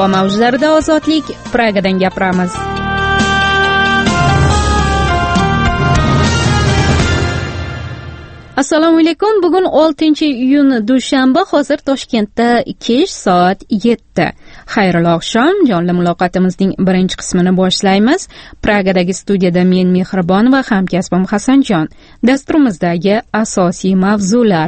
Havo mavjlarida ozodlik, Pragadan gapiramiz. Assalomu alaykum. Bugun 6-iyun dushanba, hozir Toshkentda kech soat 7. Xayrli oqshom. Jonli muloqotimizning birinchi qismini boshlaymiz. Pragadagi studiyada men Mehribon va hamkasbim Hasanjon. Dasturimizdagi asosiy mavzular.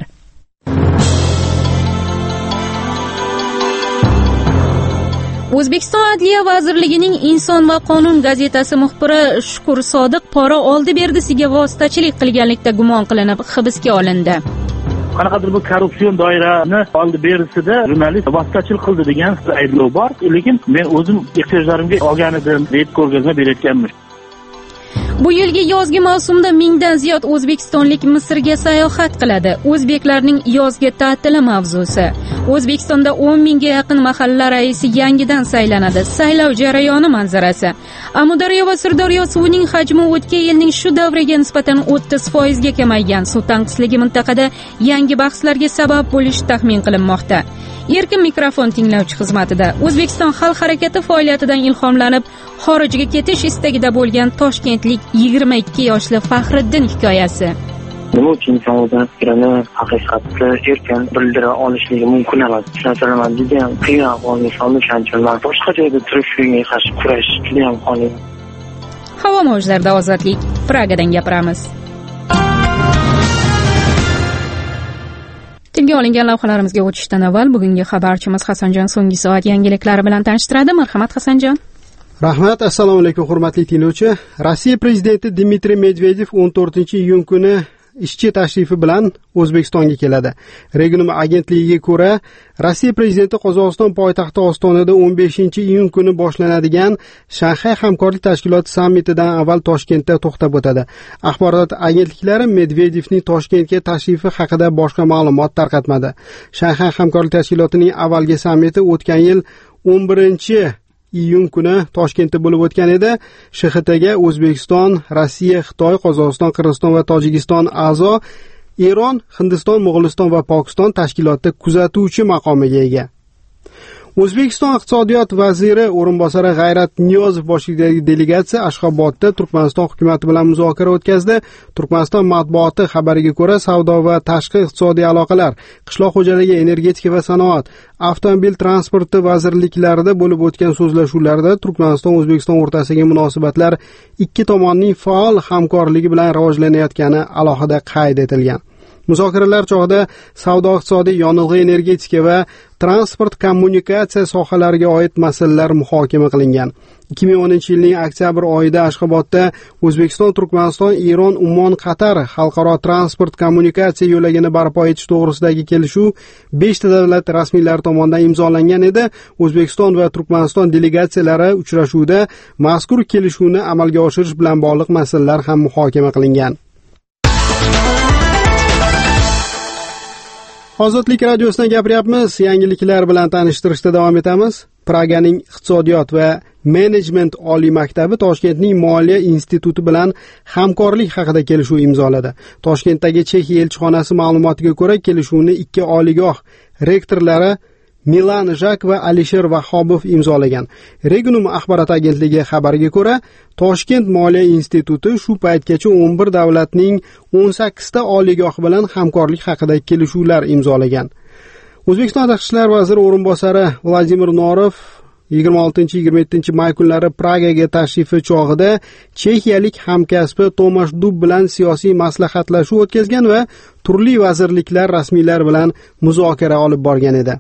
O'zbekiston Adliya vazirligining Inson va qonun gazetasi muxbiri Shukur Sodiq pora oldi-berdisiga vositachilik qilganlikda gumon qilinib hibsga olindi. Qanaqadir bu korrupsion doirani oldi-berisida jurnalist vositachilik qildi degan ayblov bor, lekin men o'zim ehtiyojlarimga olgan edim deb ko'rgazma berayotganmiz. Bu yilgi yozgi mavsumda mingdan ziyod o'zbekistonlik Misrga sayohat qiladi. O'zbeklarning yozgi ta'tili mavzusi. O'zbekistonda 10 mingga yaqin mahalla raisi yangidan saylanadi. Saylov jarayoni manzarasi. Amudaryo va Sirdaryo suvining hajmi o'tgan yilning shu davriga nisbatan 30% ga kamaygan. Suv tanqisligi mintaqada yangi bahslarga sabab bo'lishi taxmin qilinmoqda. Erkin mikrofon tinglovchi xizmatida O'zbekiston xalq harakati faoliyatidan ilhomlanib xorijga ketish istagida bo'lgan toshkentlik 22 yoshli Faxriddin hikoyasi. Nima uchun inson o'zining fikrini haqiqatni erkin bildira olishligi mumkin emas. Tushuntirman, juda ham qiyin ahvol insonni tushuntirman. Boshqa joyda turib shunga qarshi kurash juda ham qiyin. Havo mavjlarida ozodlik, Pragadan gapiramiz. Tilga olingan lavhalarimizga o'tishdan avval bugungi xabarchimiz Hasanjon so'nggi soat yangiliklari bilan tanishtiradi. Marhamat Hasanjon. Rahmat, assalomu alaykum hurmatli tinglovchi. Rossiya prezidenti Dmitriy Medvedev 14-iyun kuni ishchi tashrifi bilan O'zbekistonga keladi. Regionum agentligiga ko'ra, Rossiya prezidenti Qozog'iston poytaxti Ostonada 15-iyun kuni boshlanadigan Shanxay hamkorlik tashkiloti sammitidan avval Toshkentda to'xtab o'tadi. Axborot agentliklari Medvedevning Toshkentga tashrifi haqida boshqa ma'lumot tarqatmadi. Shanxay hamkorlik tashkilotining avvalgi sammiti o'tgan yil 11-iyun kuni Toshkentda bo'lib o'tgan edi. SHXTga O'zbekiston, Rossiya, Xitoy, Qozog'iston, Qirg'iziston va Tojikiston a'zo, Eron, Hindiston, Mo'g'uliston va Pokiston tashkilotda kuzatuvchi maqomiga ega. O'zbekiston iqtisodiyot vaziri o'rinbosari G'ayrat Niyozov boshchiligidagi delegatsiya Ashxobodda Turkmaniston hukumati bilan muzokara o'tkazdi. Turkmaniston matbuoti xabariga ko'ra, savdo va tashqi iqtisodiy aloqalar, qishloq xo'jaligi, energetika va sanoat, avtomobil transporti vazirliklarida bo'lib o'tgan so'zlashuvlarda Turkmaniston O'zbekiston o'rtasidagi munosabatlar ikki tomonning faol hamkorligi bilan rivojlanayotgani alohida qayd etilgan. Muzokaralar chog'ida savdo, iqtisodiy, yonilg'i energetika va transport kommunikatsiya sohalariga oid masalalar muhokama qilingan. 2010-yilning oktyabr oyida Ashxobodda O'zbekiston, Turkmaniston, Eron, Ummon, Qatar xalqaro transport kommunikatsiya yo'lagini barpo etish to'g'risidagi kelishuv 5 davlat rasmiylari tomonidan imzolangan edi. O'zbekiston va Turkmaniston delegatsiyalari uchrashuvda mazkur kelishuvni amalga oshirish bilan bog'liq masalalar ham muhokama qilingan. Ozodlik radiosidan gapiryapmiz. Yangiliklar bilan tanishtirishda davom etamiz. Praganing iqtisodiyot va menejment oliy maktabi Toshkentning moliya instituti bilan hamkorlik haqida kelishuv imzoladi. Toshkentdagi Chexiya elchixonasi ma'lumotiga ko'ra, kelishuvni ikki oliygoh rektorlari Milan Jak va Alisher Vahobov imzolagan. Regionum axborot agentligi xabariga ko'ra, Toshkent moliya instituti shu paytgacha 11 davlatning 18 ta oliygohi bilan hamkorlik haqida kelishuvlar imzolagan. O'zbekiston tashqi ishlar vaziri o'rinbosari Vladimir Norov 26-27 may kunlari Pragaga tashrifi chog'ida chexiyalik hamkasbi Tomash Dub bilan siyosiy maslahatlashuv o'tkazgan va turli vazirliklar rasmiylar bilan muzokara olib borgan edi.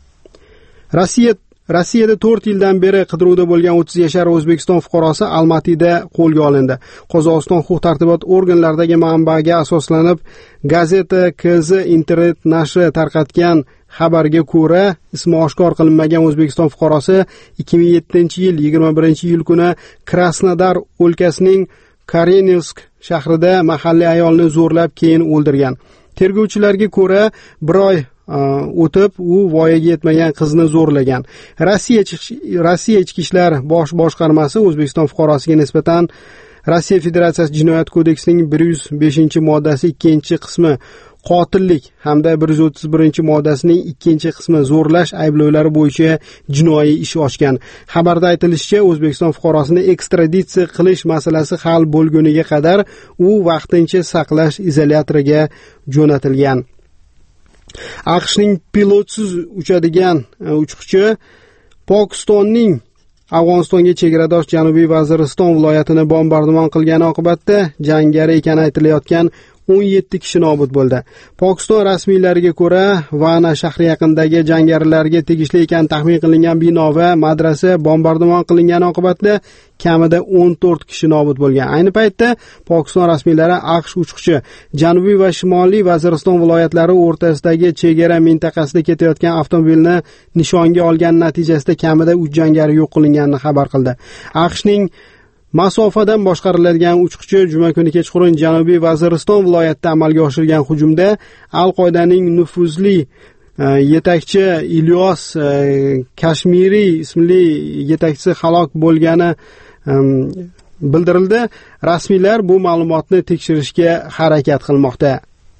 Rossiyada 4 yildan beri qidiruvda bo'lgan 30 yashar O'zbekiston fuqarosi Almatida qo'lga olindi. Qozog'iston huquq-tartibot organlaridagi manbaga asoslanib, Gazeta KZ internet nashri tarqatgan xabarga ko'ra, ismi oshkor qilinmagan O'zbekiston fuqarosi 2007-yil 21-iyul kuni Krasnodar o'lkasining Karenivsk shahrida mahalliy ayolni zo'rlab keyin o'ldirgan. Tergovchilarga ko'ra, bir oy o'tib u voyaga yetmagan qizni zo'rlagan. Rossiya ichki ishlar bosh boshqarmasi O'zbekiston fuqarosiga nisbatan Rossiya Federatsiyasi Jinoyat kodeksining 105-moddasi 2-qismi qotillik hamda 131-moddasining 2-qismi zo'rlash ayblovlari bo'yicha jinoiy ish ochgan. Xabarda aytilishicha, O'zbekiston fuqarosini ekstraditsiya qilish masalasi hal bo'lguniga qadar u vaqtincha saqlash izolyatoriga jo'natilgan. AQShning pilotsiz uchadigan uchuvchi Pokistonning Afg'onistonga chegaradosh Janubiy Vaziriston viloyatini bombardimon qilgani oqibatda jangari ekani aytilayotgan 17 kishi nobud bo'ldi. Pokiston rasmiylariga ko'ra, Vana shahri yaqinidagi jangarilarga tegishli ekani taxmin qilingan bino va madrasa bombardimon qilingani oqibatda kamida 14 kishi nobud bo'lgan. Ayni paytda Pokiston rasmiylari AQSh uchuvchi Janubiy va Shimoliy Vaziriston viloyatlari o'rtasidagi chegara mintaqasida ketayotgan avtomobilni nishonga olgani natijasida kamida 3 jangari yo'q qilinganini xabar qildi. AQShning masofadan boshqariladigan uchuvchi juma kuni kechqurun Janubiy Vaziriston viloyatida amalga oshirgan hujumda Al-Qoidaning nufuzli yetakchi Ilyos Kashmiriy ismli yetakchisi halok bo'lgani bildirildi. Rasmiylar bu ma'lumotni tekshirishga harakat qilmoqda.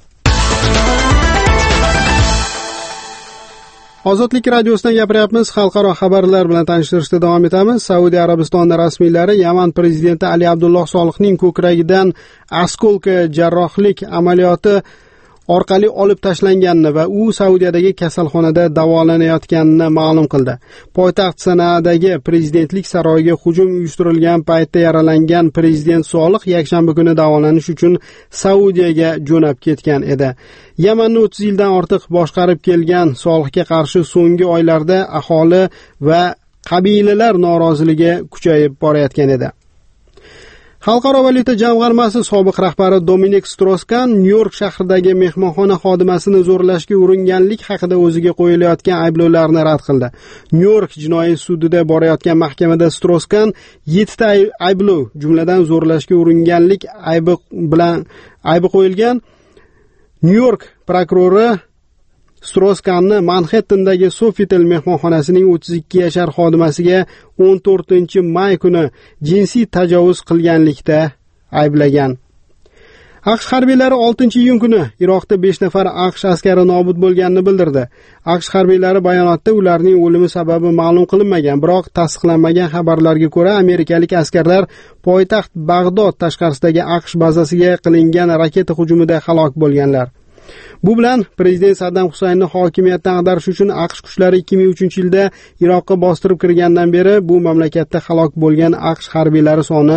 Ozodlik radiosidan gapiryapmiz. Xalqaro xabarlar bilan tanishtirishda davom etamiz. Saudiya Arabistoni rasmiylari Yaman prezidenti Ali Abdulloh Solihning ko'kragidan askolka jarrohlik amaliyoti orqali olib tashlanganini va u Saudiyadagi kasalxonada davolanayotganini ma'lum qildi. Poytaxt Sanadagi prezidentlik saroyiga hujum uyushtirilgan paytda yaralangan prezident Solih yakshanba kuni davolanish uchun Saudiyaga jo'nab ketgan edi. Yamanni 30 yildan ortiq boshqarib kelgan Solihga qarshi so'nggi oylarda aholi va qabilalar noroziligi kuchayib borayotgan edi. Xalqaro valyuta jamg'armasi sobiq rahbari Dominik Stroskan Nyu-York shahridagi mehmonxona xodimasini zo'rlashga uringanlik haqida o'ziga qo'yilayotgan ayblovlarni rad qildi. Nyu-York jinoiy sudida borayotgan mahkamada Stroskan 7 ta ayblov, jumladan zo'rlashga uringanlik aybi qo'yilgan. Nyu-York prokurori Stroskanni Manhattandagi Sofitel mehmonxonasining 32 yashar xodimasiga 14-may kuni jinsiy tajovuz qilganlikda ayblagan. AQSh harbiylari 6-iyun kuni Iroqda 5 nafar AQSh askari nobud bo'lganini bildirdi. AQSh harbiylari bayonotda ularning o'limi sababi ma'lum qilinmagan, biroq tasdiqlanmagan xabarlarga ko'ra Amerikalik askarlar poytaxt Bag'dod tashqarisidagi AQSh bazasiga qilingan raketa hujumida halok bo'lganlar. Bu bilan prezident Saddam Husaynni hokimiyatdan ag'darish uchun AQSh kuchlari 2003-yilda Iroqqa bostirib kirgandan beri bu mamlakatda halok bo'lgan AQSh harbiylari soni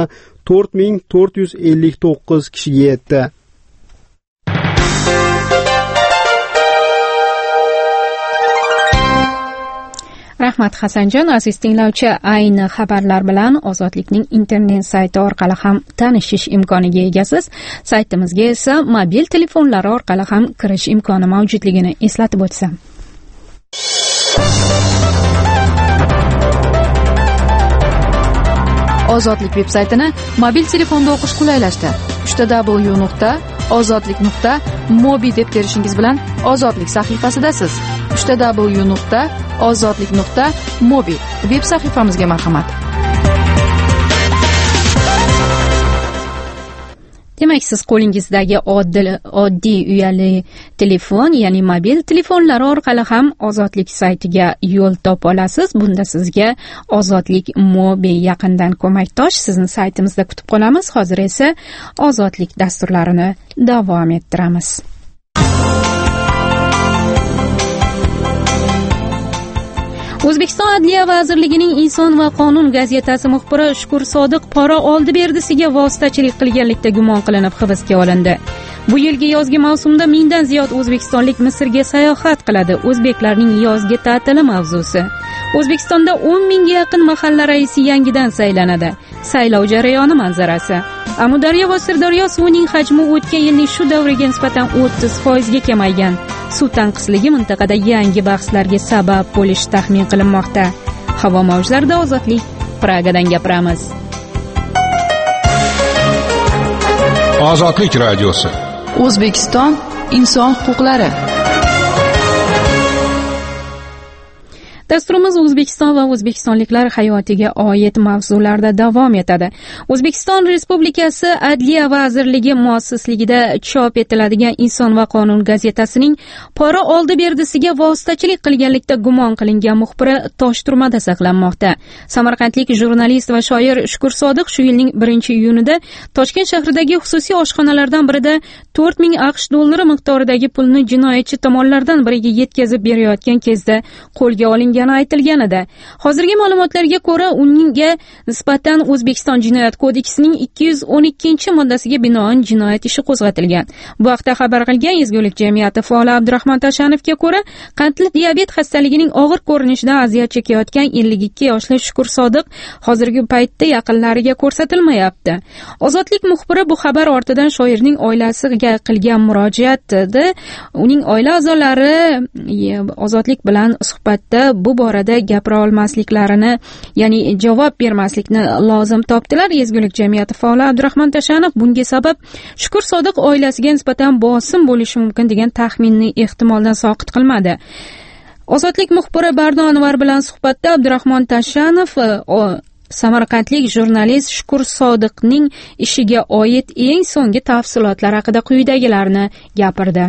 4459 kishiga yetdi. Rahmat Hasanjon. Aziz tinglovchi, ayni xabarlar bilan Ozodlikning internet sayti orqali ham tanishish imkoniga egasiz. Saytimizga esa mobil telefonlari orqali ham kirish imkoni mavjudligini eslatib o'tsam. Ozodlik veb-saytini mobil telefonda o'qish qulaylashdi. www.ozodlik.mobi deb terishingiz bilan Ozodlik sahifasidasiz. www.ozodlik.mobi veb sahifamizga marhamat. Demak, siz qo'lingizdagi oddiy uyali telefon, ya'ni mobil telefonlar orqali ham Ozodlik saytiga yo'l topa olasiz. Bunda sizga Ozodlik Mobi yaqindan ko'makdosh. Sizni saytimizda kutib qolamiz. Hozir esa Ozodlik dasturlarini davom ettiramiz. O'zbekiston Adliya vazirligining Inson va qonun gazetasi muxbiri Shukur Sodiq pora oldi-berdisiga vositachilik qilganlikda gumon qilinib hibsga olindi. Bu yilgi yozgi mavsumda mingdan ziyod o'zbekistonlik Misrga sayohat qiladi. O'zbeklarning yozgi ta'tili mavzusi. O'zbekistonda 10 mingga yaqin mahalla raisi yangidan saylanadi. Saylov jarayoni manzarasi. Amudaryo va Sirdaryo suvining hajmi o'tgan yilning shu davriga nisbatan 30% ga kamaygan. Suv tanqisligi mintaqada yangi bahslarga sabab bo'lishi taxmin qilinmoqda. Havo mavjlarida Ozodlik, Pragadan gapiramiz. Ozodlik radiosi. O'zbekiston inson huquqlari. Dasturimiz O'zbekiston va o'zbekistonliklar hayotiga oid mavzularda davom etadi. O'zbekiston Respublikasi Adliya vazirligi muassisligida chop etiladigan Inson va qonun gazetasining pora oldi-berdisiga vositachilik qilganlikda gumon qilingan muxbiri Toshturmada saqlanmoqda. Samarqandlik jurnalist va shoir Shukur Sodiq shu yilning 1-iyunida Toshkent shahridagi xususiy oshxonalardan birida 4000 AQSh dollari miqdoridagi pulni jinoyatchi tomonlardan biriga yetkazib berayotgan kezda qo'lga olingani aytilgan edi. Hozirgi ma'lumotlarga ko'ra, unga nisbatan O'zbekiston Jinoyat kodeksining 212-moddasiga binoan jinoyat ishi qo'zg'atilgan. Bu haqda xabar qilgan Ezgulik jamiyati faoli Abdurahmon Tashanovga ko'ra, qandli diabet xastaligining og'ir ko'rinishidan aziyat chekayotgan 52 yoshli Shukur Sodiq hozirgi paytda yaqinlariga ko'rsatilmayapti. Ozodlik muxbiri bu xabar ortidan shoirning oilasiga qilgan murojaatida uning oila a'zolari Ozodlik bilan suhbatda bu borada gapira olmasliklarini, ya'ni javob bermaslikni lozim topdilar. Ezgulik jamiyati faoli Abdurahmon Tashanov bunga sabab Shukur Sodiq oilasiga nisbatan bosim bo'lishi mumkin degan taxminni ehtimoldan soqit qilmadi. Ozodlik muxbiri Barno Anvar bilan suhbatda Abdurahmon Tashanov samarqandlik jurnalist Shukur Sodiqning ishiga oid eng so'nggi tafsilotlar haqida quyidagilarni gapirdi.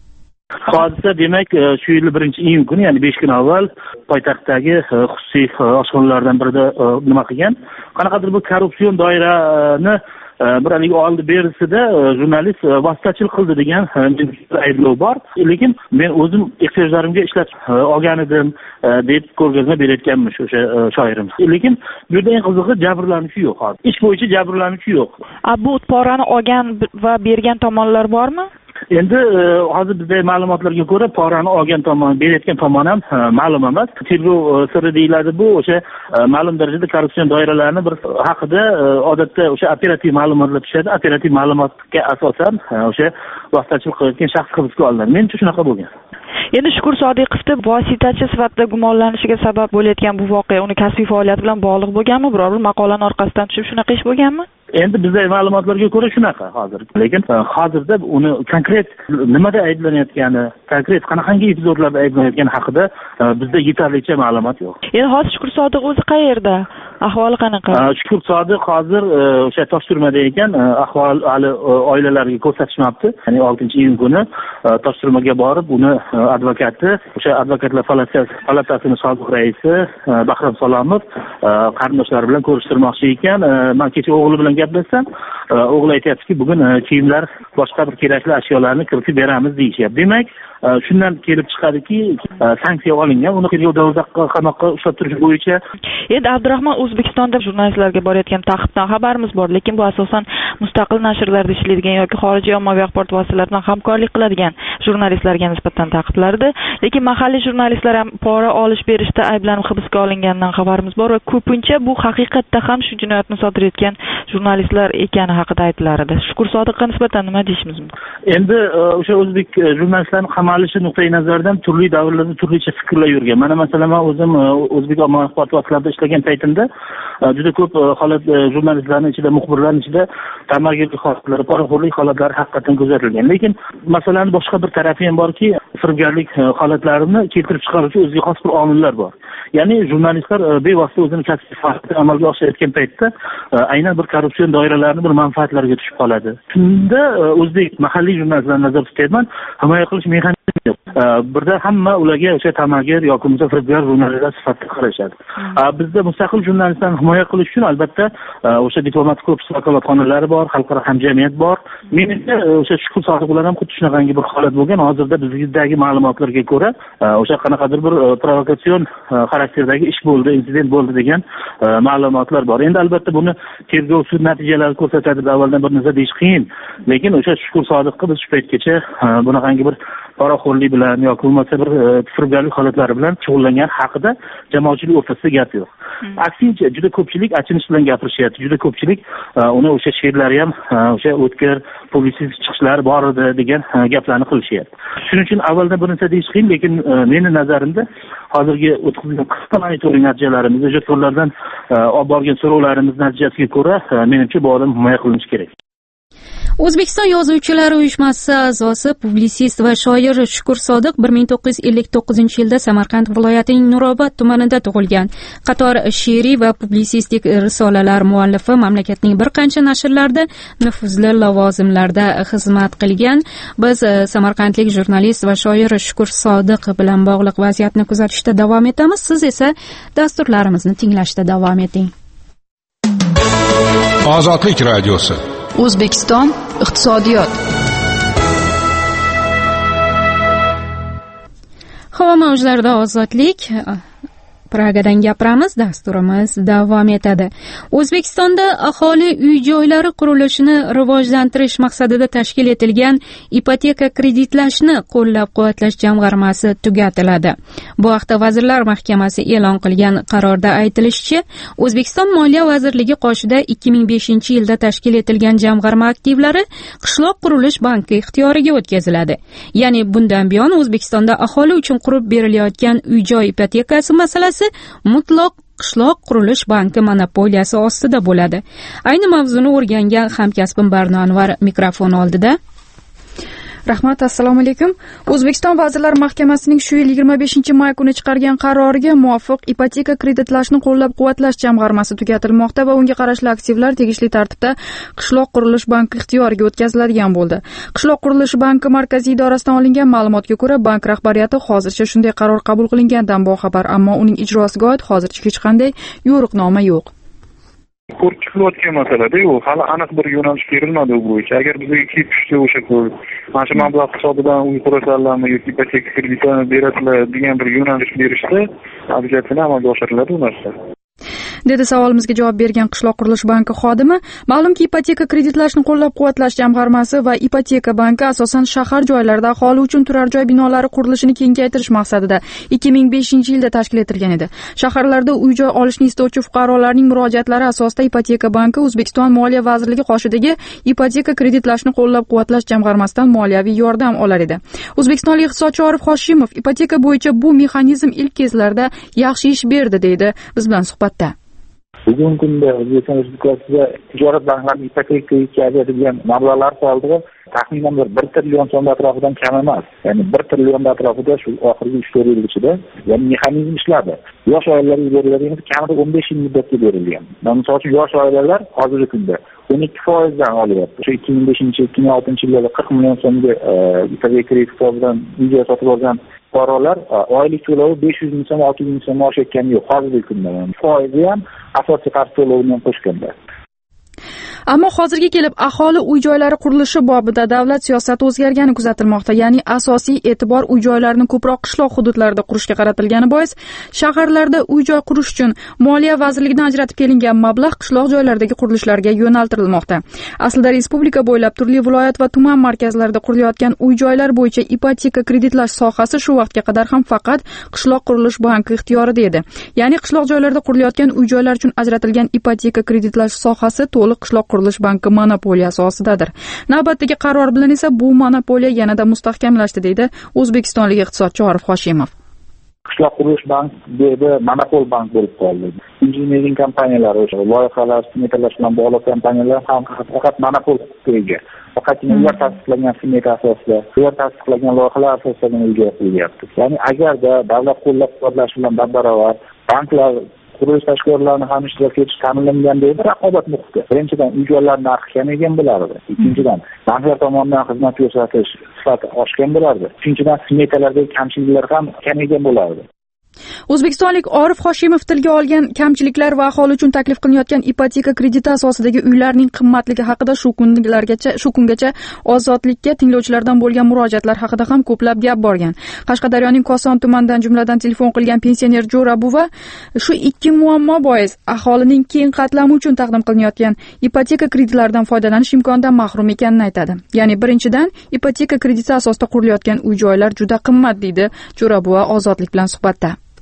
Hodisa demak shu yil 1-iyun kuni, ya'ni 5 kun avval poytaxtdagi xususiy oshxonalardan birida nima qilgan? Qanaqadir bu korrupsion doirani bir haligi oldi berisida jurnalist vositachilik qildi degan ayblov bor. Lekin men o'zim ehtiyojlarimga ishlab olgan edim deb ko'rgazma berayotganmiz o'sha shoirimiz. Lekin bu yerda eng qizig'i jabrlanuvchi yo'q hozir. Ish bo'yicha jabrlanuvchi yo'q. Bu porani olgan va bergan tomonlar bormi? Endi hozir bizda ma'lumotlarga ko'ra porani olgan tomon, berayotgan tomon ham ma'lum emas. Tergov siri deyiladi bu, o'sha ma'lum darajada korrupsion doiralarni bir haqida odatda o'sha operativ ma'lumotlar tushadi. Operativ ma'lumotga asosan o'sha vositachilik qilayotgan shaxs hibsga olinadi. Menimcha shunaqa bo'lgan. Endi Shukur Sodiqovni vositachi sifatida gumonlanishiga sabab bo'layotgan bu voqea uni kasbiy faoliyati bilan bog'liq bo'lganmi? Biror bir maqolani orqasidan tushib shunaqa ish bo'lganmi? Endi bizda ma'lumotlarga ko'ra shunaqa hozir. Lekin hozirda uni konkret nimada ayblanayotgani, konkret qanaqangi epizodlarda ayblanayotgani haqida bizda yetarlicha ma'lumot yo'q. Endi hozir Shukur Sodiq o'zi qayerda? Ahvoli qanaqa? Shukur Sodiq hozir o'sha Toshturmada ekan, ahvol hali oilalariga ko'rsatishmabdi. Ya'ni 6-iyun kuni Toshturmaga borib, uni advokati, o'sha advokatlar palatasining sobiq raisi Bahrom Salomov qarindoshlari bilan ko'rishtirmoqchi ekan. Men kecha o'g'li bilan gaplashsam, o'g'li aytayaptiki, bugun kiyimlar, boshqa bir kerakli ashyolarni kiritib beramiz deyishyapti. Demak, shundan kelib chiqadiki, sanksiya olingan, uni tergovda qamoqqa ushlab turish bo'yicha. Endi Abdurahmon, O'zbekistonda jurnalistlarga borayotgan taqiqdan xabarimiz bor, lekin bu asosan mustaqil nashrlarda ishlaydigan yoki xorijiy ommaviy axborot vositalari bilan hamkorlik qiladigan jurnalistlarga nisbatan taqiqlardi. Lekin mahalliy jurnalistlar ham pora olish berishda ayblanib hibsga olinganidan xabarimiz bor va ko'pincha bu haqiqatda ham shu jinoyatni sodir etgan jurnalistlar ekani haqida aytilar edi. Shukur Sodiqqa nisbatan nima deyishimiz mumkin? Endi o'sha o'zbek jurnalistlarining qamalishi nuqtai nazaridan turli davrlarda turlicha fikrlar yurgan. Mana masalan, men o'zim o'zbek ommaviy axborot vositalarida ishlagan paytimda juda ko'p holat jurnalistlarning ichida, muxbirlarning ichida tamagirlik holatlari, poraxo'rlik holatlari haqiqatan kuzatilgan. Lekin masalan boshqa bir tarafi ham borki, firibgarlik holatlarini keltirib chiqaruvchi o'ziga xos bir omillar bor. Ya'ni jurnalistlar bevosita o'zini kasbiy faoliyatini amalga oshirayotgan paytda aynan bir korrupsion doiralarning bir manfaatlariga tushib qoladi. Shunda o'zbek mahalliy jurnalistlarni nazarda tutyapman, himoya qilish mexanizmi yo'q. Birda hamma ularga o'sha tamagir yoki firibgar jurnalistlar sifatida qarashadi. Bizda mustaqil jurnalistlarni himoya qilish uchun albatta o'sha diplomatik korpus vakolatxonalari bor, xalqaro hamjamiyat bor. Menimcha o'sha Shukur Sodiq bilan ham xuddi shunaqangi bir holat bo'lgan. Hozirda bizdagi ma'lumotlarga ko'ra o'sha qanaqadir bir provokatsion xarakterdagi ish bo'ldi, insident bo'ldi degan ma'lumotlar bor. Endi albatta buni tergov sud natijalari ko'rsatadi, avvaldan bir narsa deyish qiyin. Lekin o'sha Shukur Sodiqqa biz shu paytgacha bunaqangi bir poraxo'rlik bilan yoki bo'lmasa bir firibgarlik holatlari bilan shug'ullangan haqida jamoatchilik o'rtasida gap yo'q. Aksincha juda ko'pchilik achinish bilan gapirishyapti. Juda ko'pchilik uni o'sha she'rlari ham o'sha o'tkir publitsist chiqishlari bor edi degan gaplarni qilishyapti. Shuning uchun avvaldan bir narsa deyish qiyin, lekin meni nazarimda hozirgi o'tkazilgan qisqa monitoring natijalarimiz, ijodkorlardan olib borgan so'rovlarimiz natijasiga ko'ra menimcha bu odam himoya qilinishi kerak. O'zbekiston Yozuvchilar uyushmasi a'zosi, publisist va shoir Shukur Sodiq 1959-yilda Samarqand viloyatining Nurobod tumanida tug'ilgan. Qator she'riy va publisistik risolalar muallifi, mamlakatning bir qancha nashrlarida nufuzli lavozimlarda xizmat qilgan. Biz samarqandlik jurnalist va shoir Shukur Sodiq bilan bog'liq vaziyatni kuzatishda davom etamiz. Siz esa dasturlarimizni tinglashda davom eting. Ozodlik radiosi. O'zbekiston iqtisodiyot. Havo mavjlarida ozodlik. Pragadan gapiramiz. Dasturimiz davom etadi. O'zbekistonda aholi uy-joylari qurilishini rivojlantirish maqsadida tashkil etilgan ipoteka kreditlashni qo'llab-quvvatlash jamg'armasi tugatiladi. Bu haqda Vazirlar Mahkamasi e'lon qilgan qarorda aytilishicha, O'zbekiston Moliya vazirligi qoshida 2005-yilda tashkil etilgan jamg'arma aktivlari Qishloq qurilish banki ixtiyoriga o'tkaziladi. Ya'ni bundan buyon O'zbekistonda aholi uchun qurib berilayotgan uy-joy ipotekasi masalasi mutlaq Qishloq qurilish banki monopoliyasi ostida bo'ladi. Ayni mavzuni o'rgangan hamkasbim Barno Anvar mikrofon oldida. Rahmat, assalomu alaykum. O'zbekiston Vazirlar Mahkamasining shu yil 25-may kuni chiqargan qaroriga muvofiq ipoteka kreditlashni qo'llab-quvvatlash jamg'armasi tugatilmoqda va unga qarashli aktivlar tegishli tartibda Qishloq qurilish banki ixtiyoriga o'tkaziladigan bo'ldi. Qishloq qurilish banki markaziy idorasidan olingan ma'lumotga ko'ra, bank rahbariyati hozircha shunday qaror qabul qilinganidan boxabar, ammo uning ijrosiga oid hozircha hech qanday yo'riqnoma yo'q. Ko'rib chiqilayotgan masalada u hali aniq bir yo'nalish berilmadi u bo'yicha. Agar bizga kelib tushsa o'sha mana shu mablag' hisobidan uy qurasizlarmi yoki ipoteka kreditini berasizlar degan bir yo'nalish berishda obyektini amalga oshiriladi u narsa. Dedi savolimizga javob bergan Qishloq qurilish banki xodimi. Ma'lumki, ipoteka kreditlashni qo'llab-quvvatlash jamg'armasi va ipoteka banki asosan shahar joylarida aholi uchun turar joy binolari qurilishini kengaytirish maqsadida 2005-yilda tashkil etilgan edi. Shaharlarda uy-joy olishni istovchi fuqarolarning murojaatlari asosida ipoteka banki O'zbekiston Moliya vazirligi qoshidagi ipoteka kreditlashni qo'llab-quvvatlash jamg'armasidan moliyaviy yordam olar edi. O'zbekistonlik iqtisodchi Orif Hoshimov ipoteka bo'yicha bu mexanizm ilk kezlarda yaxshi ish berdi deydi biz bilan suhbatda. Bugungi kunda O'zbekiston Respublikasida tijorat banklarining ipoteka kreditga ajratilgan mablag'lar soldig'i taxminan 1 trillion so'm atrofidan kam emas. Ya'ni 1 trillion atrofida shu oxirgi 3-4 yil ichida ya'ni mexanizm ishladi. Yosh oilalarga beriladigan kamida 15 yil muddatga berilgan. Misol uchun yosh oilalar hozirgi kunda 12% olyapti. O'sha 2005-2006 yillarda 40 million so'mga ipoteka kredit hisobidan uy sotib olgan fuqarolar oylik to'lovi 500 ming so'm, 600 ming so'm oshayotgani yo'q hozirgi kunda. Foizi ham asosiy qarz to'lovini qo'shganda. Ammo hozirga kelib aholi uy-joylari qurilishi bobida davlat siyosati o'zgargani kuzatilmoqda. Ya'ni asosiy e'tibor uy-joylarni ko'proq qishloq hududlarida qurishga qaratilgani bois, shaharlarda uy-joy qurish uchun Moliya vazirligidan ajratib kelingan mablag' qishloq joylaridagi qurilishlarga yo'naltirilmoqda. Aslida respublika bo'ylab turli viloyat va tuman markazlarida qurilayotgan uy-joylar bo'yicha ipoteka kreditlash sohasi shu vaqtga qadar ham faqat Qishloq qurilish banki ixtiyorida edi. Ya'ni qishloq joylarda qurilayotgan uy-joylar uchun ajratilgan ipoteka kreditlash sohasi to'liq Qishloq qurilish banki monopoliyasi ostidadir. Navbatdagi qaror bilan esa bu monopoliya yanada mustahkamlashdi deydi o'zbekistonlik iqtisodchi Orif Hoshimov. Qishloq qurilish banki monopol bank bo'lib qoldi. Injiniring kompaniyalari, o'sha loyihalar, smetalar bilan bog'liq kompaniyalar ham faqat monopol huquqiga ega. Faqatgina ular tasdiqlagan smeta asosida, ular tasdiqlagan loyihalar asosida ijro qilyapti. Ya'ni agarda davlat qo'llab-quvvatlashi bilan barobar banklar qurilish tashkilotlarining ham ishtirok etishi ta'minlanganda edi, raqobat muhiti. Birinchidan, uy-joylar narxi kamaygan bo'lardi. Ikkinchidan, banklar tomonidan xizmat ko'rsatish sifati oshgan bo'lardi. Uchinchidan, smetalardagi kamchiliklar ham kamaygan bo'lardi. O'zbekistonlik Orif Hoshimov tilga olgan kamchiliklar va aholi uchun taklif qilinayotgan ipoteka krediti asosidagi uylarning qimmatligi haqida shu kungacha ozodlikka tinglovchilardan bo'lgan murojaatlar haqida ham ko'plab gap borgan. Qashqadaryoning Koson tumanidan jumladan telefon qilgan pensioner Jo'ra buva shu ikki muammo bois aholining keng qatlami uchun taqdim qilinayotgan ipoteka kreditlaridan foydalanish imkonidan mahrum ekanini aytadi. Ya'ni birinchidan, ipoteka krediti asosida qurilayotgan uy-joylar juda qimmat deydi Jo'ra buva ozodlik bilan suhbatda.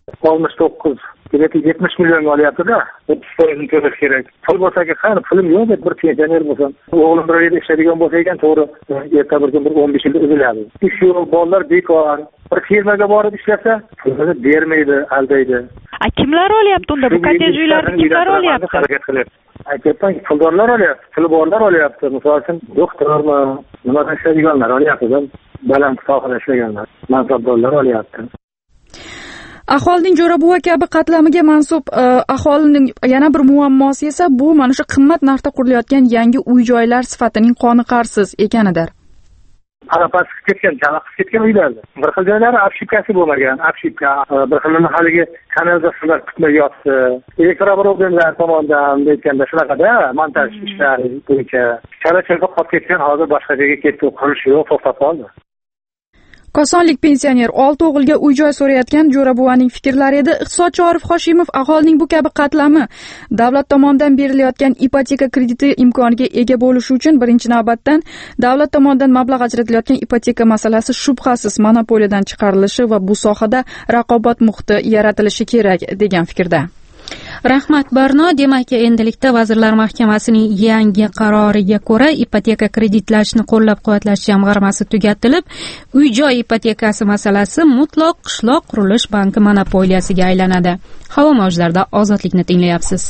69 70 millionga olyapti-da, 30% to'lash kerak. Pul bo'lsa-ki, qani pulim yo'q deb bir pensioner bo'lsam, o'g'lim bir yerda ishlaydigan bo'lsa ekan, to'g'ri, erta bir kun 15 yilda uziladi. Ish yo'q, bolalar bekor. Bir firmaga borib ishlasa, pulini bermaydi, aldaydi. Kimlar olyapti unda? Bu kottej uylarni kimlar olyapti? Harakat qilyapti. Aytayapman, puldorlar olyapti, puli borlar olyapti. Misol uchun, doktormi, nimadan ishlaydiganlar olyapti, baland sohada ishlaganlar, mansabdorlar olyapti. Aholining Jo'rabuva kabi qatlamiga mansub aholining yana bir muammosi esa bu mana shu qimmat narxda qurilayotgan yangi uy-joylar sifatining qoniqarsiz ekanidir. Parapasi ketgan, chalaqib ketgan uylardir. Bir xil joylari obshipkasi bo'lmagan, obshipka, bir xilini haligi kanalizatsiyalar kutmay yotdi. Elektroobrodlar tomonidan aytganda shunaqada montaj ishlari bo'yicha chala-chala qolib ketgan, hozir boshqa joyga ketdi, qurilish yo'q, to'xtab qoldi. Kosonlik pensioner 6 o'g'ilga uy-joy so'rayotgan Jo'rabuvaning fikrlari edi. Iqtisodchi Orif Hoshimov aholining bu kabi qatlami davlat tomonidan berilayotgan ipoteka krediti imkoniga ega bo'lishi uchun birinchi navbatdan davlat tomonidan mablag' ajratilayotgan ipoteka masalasi shubhasiz monopoliyadan chiqarilishi va bu sohada raqobat muhiti yaratilishi kerak degan fikrda. Rahmat Barno, demak, endilikda Vazirlar Mahkamasining yangi qaroriga ko'ra ipoteka kreditlashni qo'llab-quvvatlash jamg'armasi tugatilib, uy-joy ipotekasi masalasi mutlaq qishloq qurilish banki monopoliyasiga aylanadi. Havo mavjlarida Ozodlikni tinglayapsiz.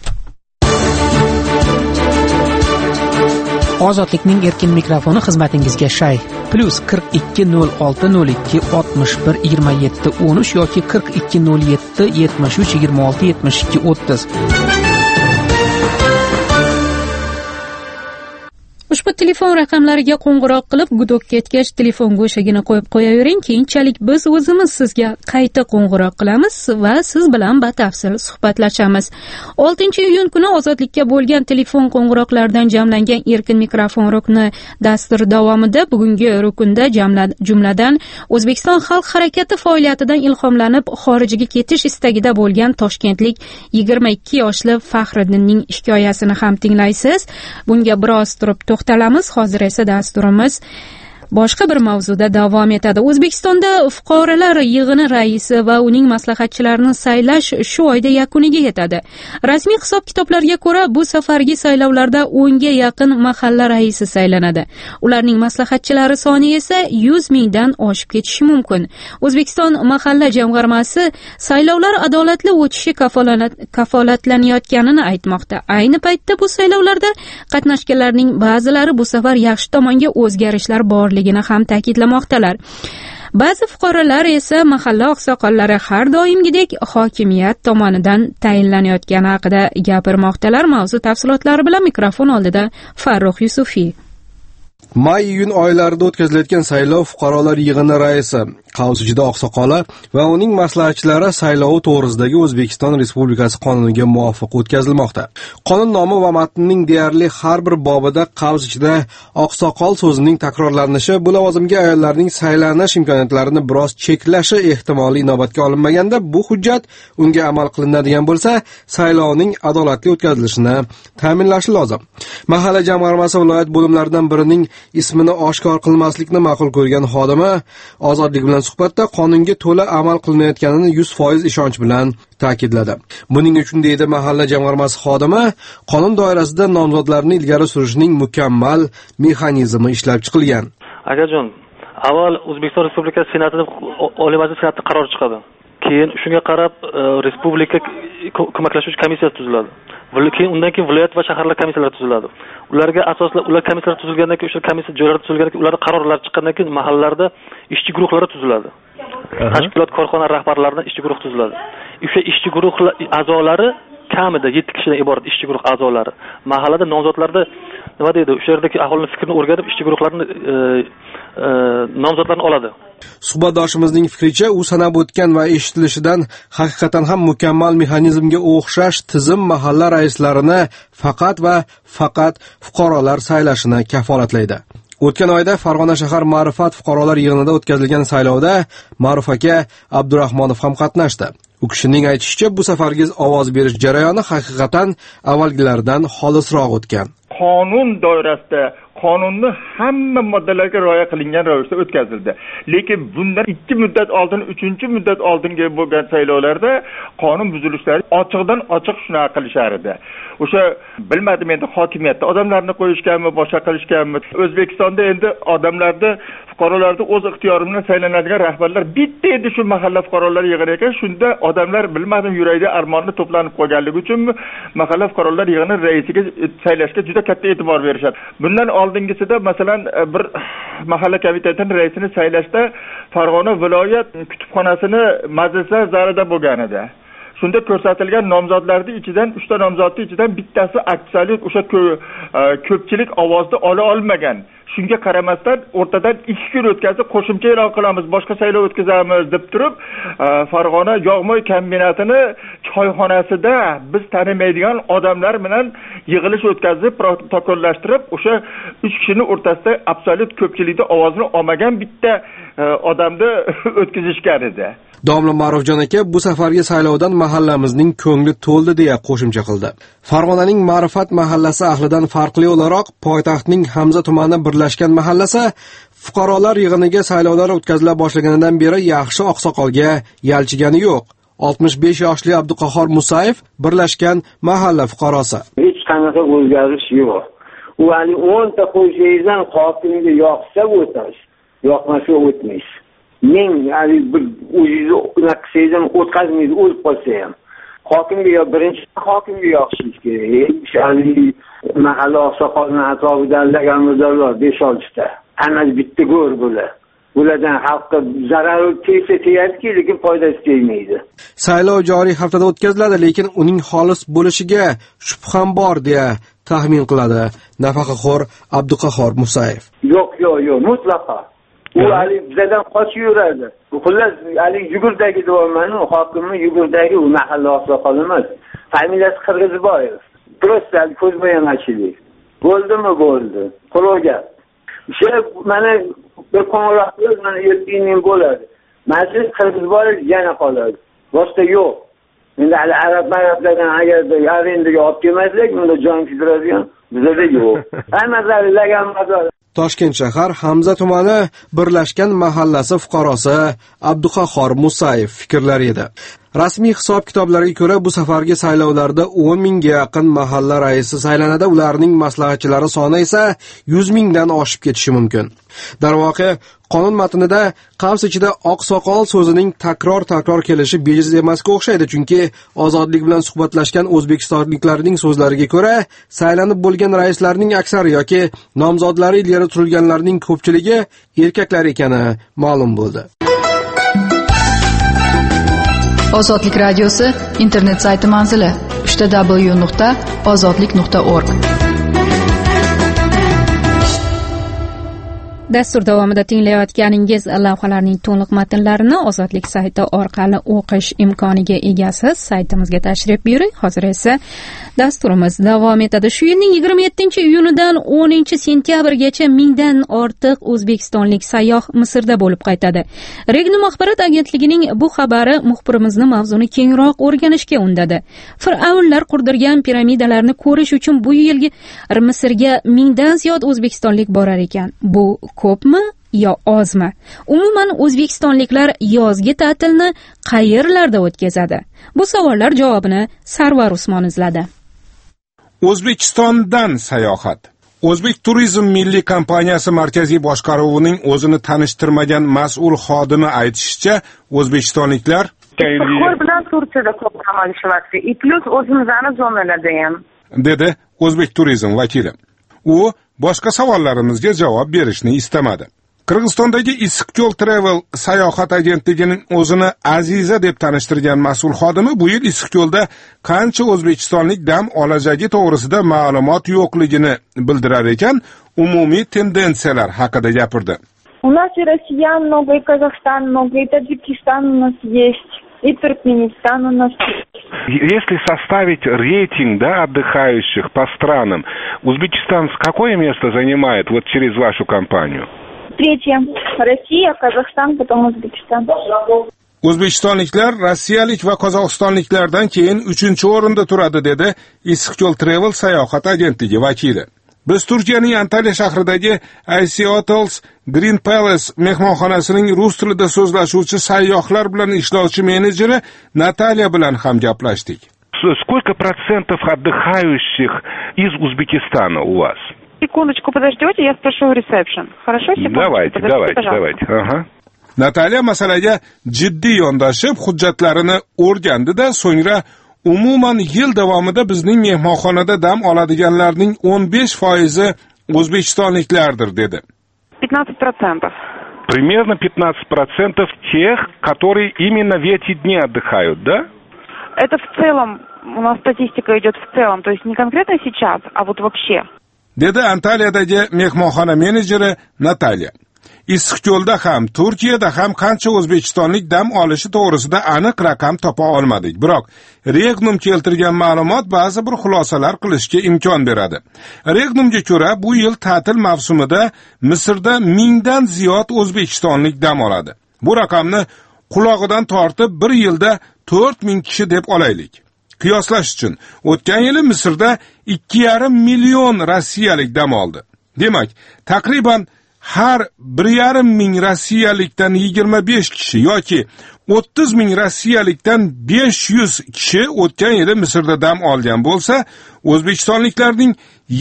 Ozodlikning erkin mikrofoni xizmatingizga shay. +42 06 02 61 27 13 yoki 42 07 73 26 72 30. Ushbu telefon raqamlariga qo'ng'iroq qilib, gudok ketgach telefon go'shagini qo'yib qo'yavering. Keyinchalik biz o'zimiz sizga qayta qo'ng'iroq qilamiz va siz bilan batafsil suhbatlashamiz. 6-iyun kuni Ozodlikka bo'lgan telefon qo'ng'iroqlardan jamlangan erkin mikrofon rukni dastur davomida bugungi rukunda jumladan O'zbekiston xalq harakati faoliyatidan ilhomlanib xorijga ketish istagida bo'lgan toshkentlik 22 yoshli Faxriddinning hikoyasini ham tinglaysiz. Bunga biroz turib to'xtalamiz. Hozir esa dasturimiz boshqa bir mavzuda davom etadi. O'zbekistonda fuqarolar yig'ini raisi va uning maslahatchilarini saylash shu oyda yakuniga yetadi. Rasmiy hisob-kitoblarga ko'ra, bu safargi saylovlarda 10 ga yaqin mahalla raisi saylanadi. Ularning maslahatchilari soni esa 100 mingdan oshib ketishi mumkin. O'zbekiston mahalla jamg'armasi saylovlar adolatli o'tishi kafolatlanayotganini aytmoqda. Ayni paytda bu saylovlarda qatnashganlarning ba'zilari bu safar yaxshi tomonga o'zgarishlar borligini ham ta'kidlamoqdalar. Ba'zi fuqarolar esa mahalla oqsoqollari har doimgidek hokimiyat tomonidan tayinlanayotgani haqida gapirmoqdalar. Mavzu tafsilotlari bilan mikrofon oldida Farruh Yusufiy. May-iyun oylarida o'tkazilayotgan saylov fuqarolar yig'ini raisi Qavsichida oqsoqoli va uning maslahatchilari saylovi to'g'risidagi O'zbekiston Respublikasi qonuniga muvofiq o'tkazilmoqda. Qonun nomi va matnning deyarli har bir bobida Qavsichida oqsoqol so'zining takrorlanishi bu lavozimga ayollarning saylanish imkoniyatlarini biroz cheklashi ehtimoli inobatga olinmaganda, bu hujjat unga amal qilinadigan bo'lsa, saylovning adolatli o'tkazilishini ta'minlashi lozim. Mahalla jamg'armasi viloyat bo'limlaridan birining ismini oshkor qilmaslikni ma'qul ko'rgan xodima Ozodlik bilan suhbatda qonunga to'la amal qilinayotganini 100% ishonch bilan ta'kidladi. Buning uchun deydi mahalla jamg'armasi xodimi, qonun doirasida nomzodlarni ilgari surishning mukammal mexanizmi ishlab chiqilgan. Akajon, avval O'zbekiston Respublikasi Senatining Oliy Majlis Senati qaror chiqadi. Keyin shunga qarab respublika ko'maklashuvchi komissiyasi tuziladi. Undan keyin viloyat va shaharlar komissiyalari tuziladi. Ularga asoslab ular komissiyalar tuzilgandan keyin o'sha komissiya joylarda tuzilgandan keyin ularning qarorlari chiqqandan keyin mahallalarda ishchi guruhlari tuziladi. Tashkilot korxona rahbarlaridan ishchi guruh tuziladi. O'sha ishchi guruh a'zolari kamida 7 kishidan iborat ishchi guruh a'zolari mahallada nomzodlarda nima deydi, o'sha yerdagi aholining fikrini o'rganib ishchi guruhlarni nomzodlarni oladi. Suhbatdoshimizning fikricha, u sanab o'tgan va eshitilishidan haqiqatan ham mukammal mexanizmga o'xshash tizim mahalla raislarini faqat va faqat fuqarolar saylashini kafolatlaydi. O'tgan oyda Farg'ona shahar Ma'rifat fuqarolar yig'inida o'tkazilgan saylovda Ma'ruf aka Abdurahmonov ham qatnashdi. U kishining aytishicha, bu safargi ovoz berish jarayoni haqiqatan avvalgilaridan xolisroq o'tgan. Qonun doirasida qonunni hamma moddalariga rioya qilingan ravishda o'tkazildi. Lekin bundan 2 muddat oldin, 3-muddat oldingi bo'lgan saylovlarda qonun buzilishlari ochiqdan ochiq shunaqa qilishar edi. O'sha bilmadim endi hokimiyatda odamlarni qo'yishganmi, boshqa qilishganmi. O'zbekistonda endi odamlarni, fuqarolarni o'z ixtiyori bilan saylanadigan rahbarlar bitta edi shu mahalla fuqarolar yig'ini ekan. Shunda odamlar bilmadim yuragida armonni to'planib qolganligi uchunmi mahalla fuqarolar yig'ini raisiga saylashga juda katta e'tibor berishadi. Bundan oldingisida masalan bir mahalla komitetining raisini saylashda Farg'ona viloyat kutubxonasini majlislar zarida bo'lgan edi. Shunda ko'rsatilgan nomzodlarning ichidan 3 ta nomzodning ichidan bittasi aksariyat o'sha ko'pchilik ovozni ola olmagan. Shunga qaramasdan o'rtadan 2 kun o'tkazib qo'shimcha e'lon qilamiz, boshqa saylov o'tkazamiz deb turib, Farg'ona yog'moy kombinatini choyxonasida biz tanimaydigan odamlar bilan yig'ilish o'tkazib, protokollashtirib, o'sha 3 kishining o'rtasida absolyut ko'pchilikda ovozini olmagan bitta odamni o'tkazishgan edi. Domla Ma'rufjon aka bu safargi saylovdan mahallamizning ko'ngli to'ldi deya qo'shimcha qildi. Farg'onaning Ma'rifat mahallasi ahlidan farqli o'laroq poytaxtning Hamza tumani birlashgan mahallasi fuqarolar yig'iniga saylovlar o'tkazila boshlaganidan beri yaxshi oqsoqolga yalchigani yo'q. 65 yoshli Abduqahhor Musayev birlashgan mahalla fuqarosi. Hech qanaqa o'zgarish yo'q. U 10 ta qo'shaydan hokimga yoqsa o'tasiz, yoqmasa o'tmaysiz. Men bir o'zingizni qilsangiz o'tkazmaydi, o'lib qolsa ham. Hokimga birinchi hokimga yoqishingiz kerak. Mahalla oqsoqolning atrofidan laganmizlar 5-6 ta. Ana bitta go'r bo'lar. Bulardan xalqqa zarar tegadi, lekin foydasi tegmaydi. Saylov joriy haftada o'tkaziladi, lekin uning xolis bo'lishiga shubham bor deya taxmin qiladi nafaqaxo'r Abduqahhor Musayev. Yo'q, mutlaqo. U bizdan qochib yuradi. Xullas, Yugurdagi deyapman, hokimni Yugurdagi u mahalla oqsoqol emas. Familiyasi Qirg'izboyev. Prosta ko'zbo'yamachilik. Bo'ldimi, bo'ldi. Quloq. Mana bir qo'ng'iroqlar mana erkinlik bo'ladi. Majlis Qirg'izboyev yana qoladi. Boshqa yo'q. Endi arablardan agarda arendaga olib kelmasak, bunda jon kuydiradigan bizda yo'q. Hammasi laganmazor. Toshkent shahar Hamza tumani birlashgan mahallasi fuqarosi Abduqahhor Musayev fikrlari edi. Rasmiy hisob-kitoblarga ko'ra bu safargi saylovlarda 10 mingga yaqin mahalla raisi saylanadi, ularning maslahatchilari soni esa 100 mingdan oshib ketishi mumkin. Darvoqe, qonun matnida qavs ichida oqsoqol so'zining takror kelishi bejiz emasga o'xshaydi, chunki ozodlik bilan suhbatlashgan o'zbekistonliklarning so'zlariga ko'ra, saylanib bo'lgan raislarning aksari yoki nomzodlari ilgari turilganlarning ko'pchiligi erkaklar ekani ma'lum bo'ldi. Ozodlik radiosi internet sayti manzili www.ozodlik.org. Dastur davomida tinglayotganingiz lavhalarning to'liq matnlarini Ozodlik sayti orqali o'qish imkoniga egasiz. Saytimizga tashrif buyuring. Hozir esa dasturimiz davom etadi. Shu yilning 27-iyunidan 10-sentyabrgacha mingdan ortiq o'zbekistonlik sayyoh Misrda bo'lib qaytadi. Regnum axborot agentligining bu xabari muxbirimizni mavzuni kengroq o'rganishga undadi. Fir'avnlar qurdirgan piramidalarni ko'rish uchun bu yilgi Misrga mingdan ziyod o'zbekistonlik borar ekan. Bu ko'pmi yo ozmi? Umuman o'zbekistonliklar yozgi ta'tilni qayerlarda o'tkazadi? Bu savollar javobini Sarvar Usmon izladi. O'zbekistondan sayohat. O'zbek turizm milliy kompaniyasi markaziy boshqaruvining o'zini tanishtirmagan mas'ul xodimi aytishicha, o'zbekistonliklar Ko'r bilan Turkiyada ko'p amallashyapti. Plus o'zimizning zonalarda ham, dedi O'zbek turizm vakili. U boshqa savollarimizga javob berishni istamadi. Qirg'izistondagi Issiqko'l Travel sayohat agentligining o'zini Aziza deb tanishtirgan mas'ul xodimi bu yil Issiqko'lda qancha o'zbekistonlik dam olajagi to'g'risida ma'lumot yo'qligini bildirar ekan, umumiy tendensiyalar haqida gapirdi. У нас и россиян много, и Казахстан много, и Таджикистан у нас есть, и Туркменистан у нас есть. Если составить рейтинг, отдыхающих по странам, Узбекистан какое место занимает вот через вашу компанию? Третье. Россия, Казахстан, потом Узбекистан. O'zbekistonliklar rossiyalik va qozog'istonliklardan keyin 3-o'rinda turadi, dedi Issiqko'l Travel sayohat agentligi vakili. Biz Turkiyaning Antalya shahridagi IC Hotels Green Palace mehmonxonasining rus tilida so'zlashuvchi sayyohlar bilan ishlovchi menejeri Natalya bilan ham gaplashdik. Сколько процентов отдыхающих из Узбекистана у вас? Секундочку, подождете, я спрошу ресепшн. Хорошо, секундочку. Давайте. Ага. Natalya masalaga jiddiy yondashib, hujjatlarini o'rgandi-da, so'ngra umuman yil davomida bizning mehmonxonada dam oladiganlarning 15% o'zbekistonliklardir dedi. 15%. Примерно 15% тех, которые именно в эти дни отдыхают, да? Это в целом, у нас статистика идет в целом, то есть не конкретно сейчас, а вот вообще. Dedi Antalyadagi mehmonxona menejeri Natalya. Issiqko'lda ham, Turkiyada ham qancha o'zbekistonlik dam olishi to'g'risida aniq raqam topa olmadik. Biroq Regnum keltirgan ma'lumot ba'zi bir xulosalar qilishga imkon beradi. Regnumga ko'ra, bu yil ta'til mavsumida Misrda 1000 dan ziyod o'zbekistonlik dam oladi. Bu raqamni qulog'idan tortib bir yilda 4000 kishi deb olaylik. Qiyoslash uchun, o'tgan yili Misrda 2,5 million rossiyalik dam oldi. Demak, taqriban har 1,5 ming rossiyalikdan 25 kishi yoki 30 ming rossiyalikdan 500 kishi o'tgan yili Misrda dam olgan bo'lsa, o'zbekistonliklarning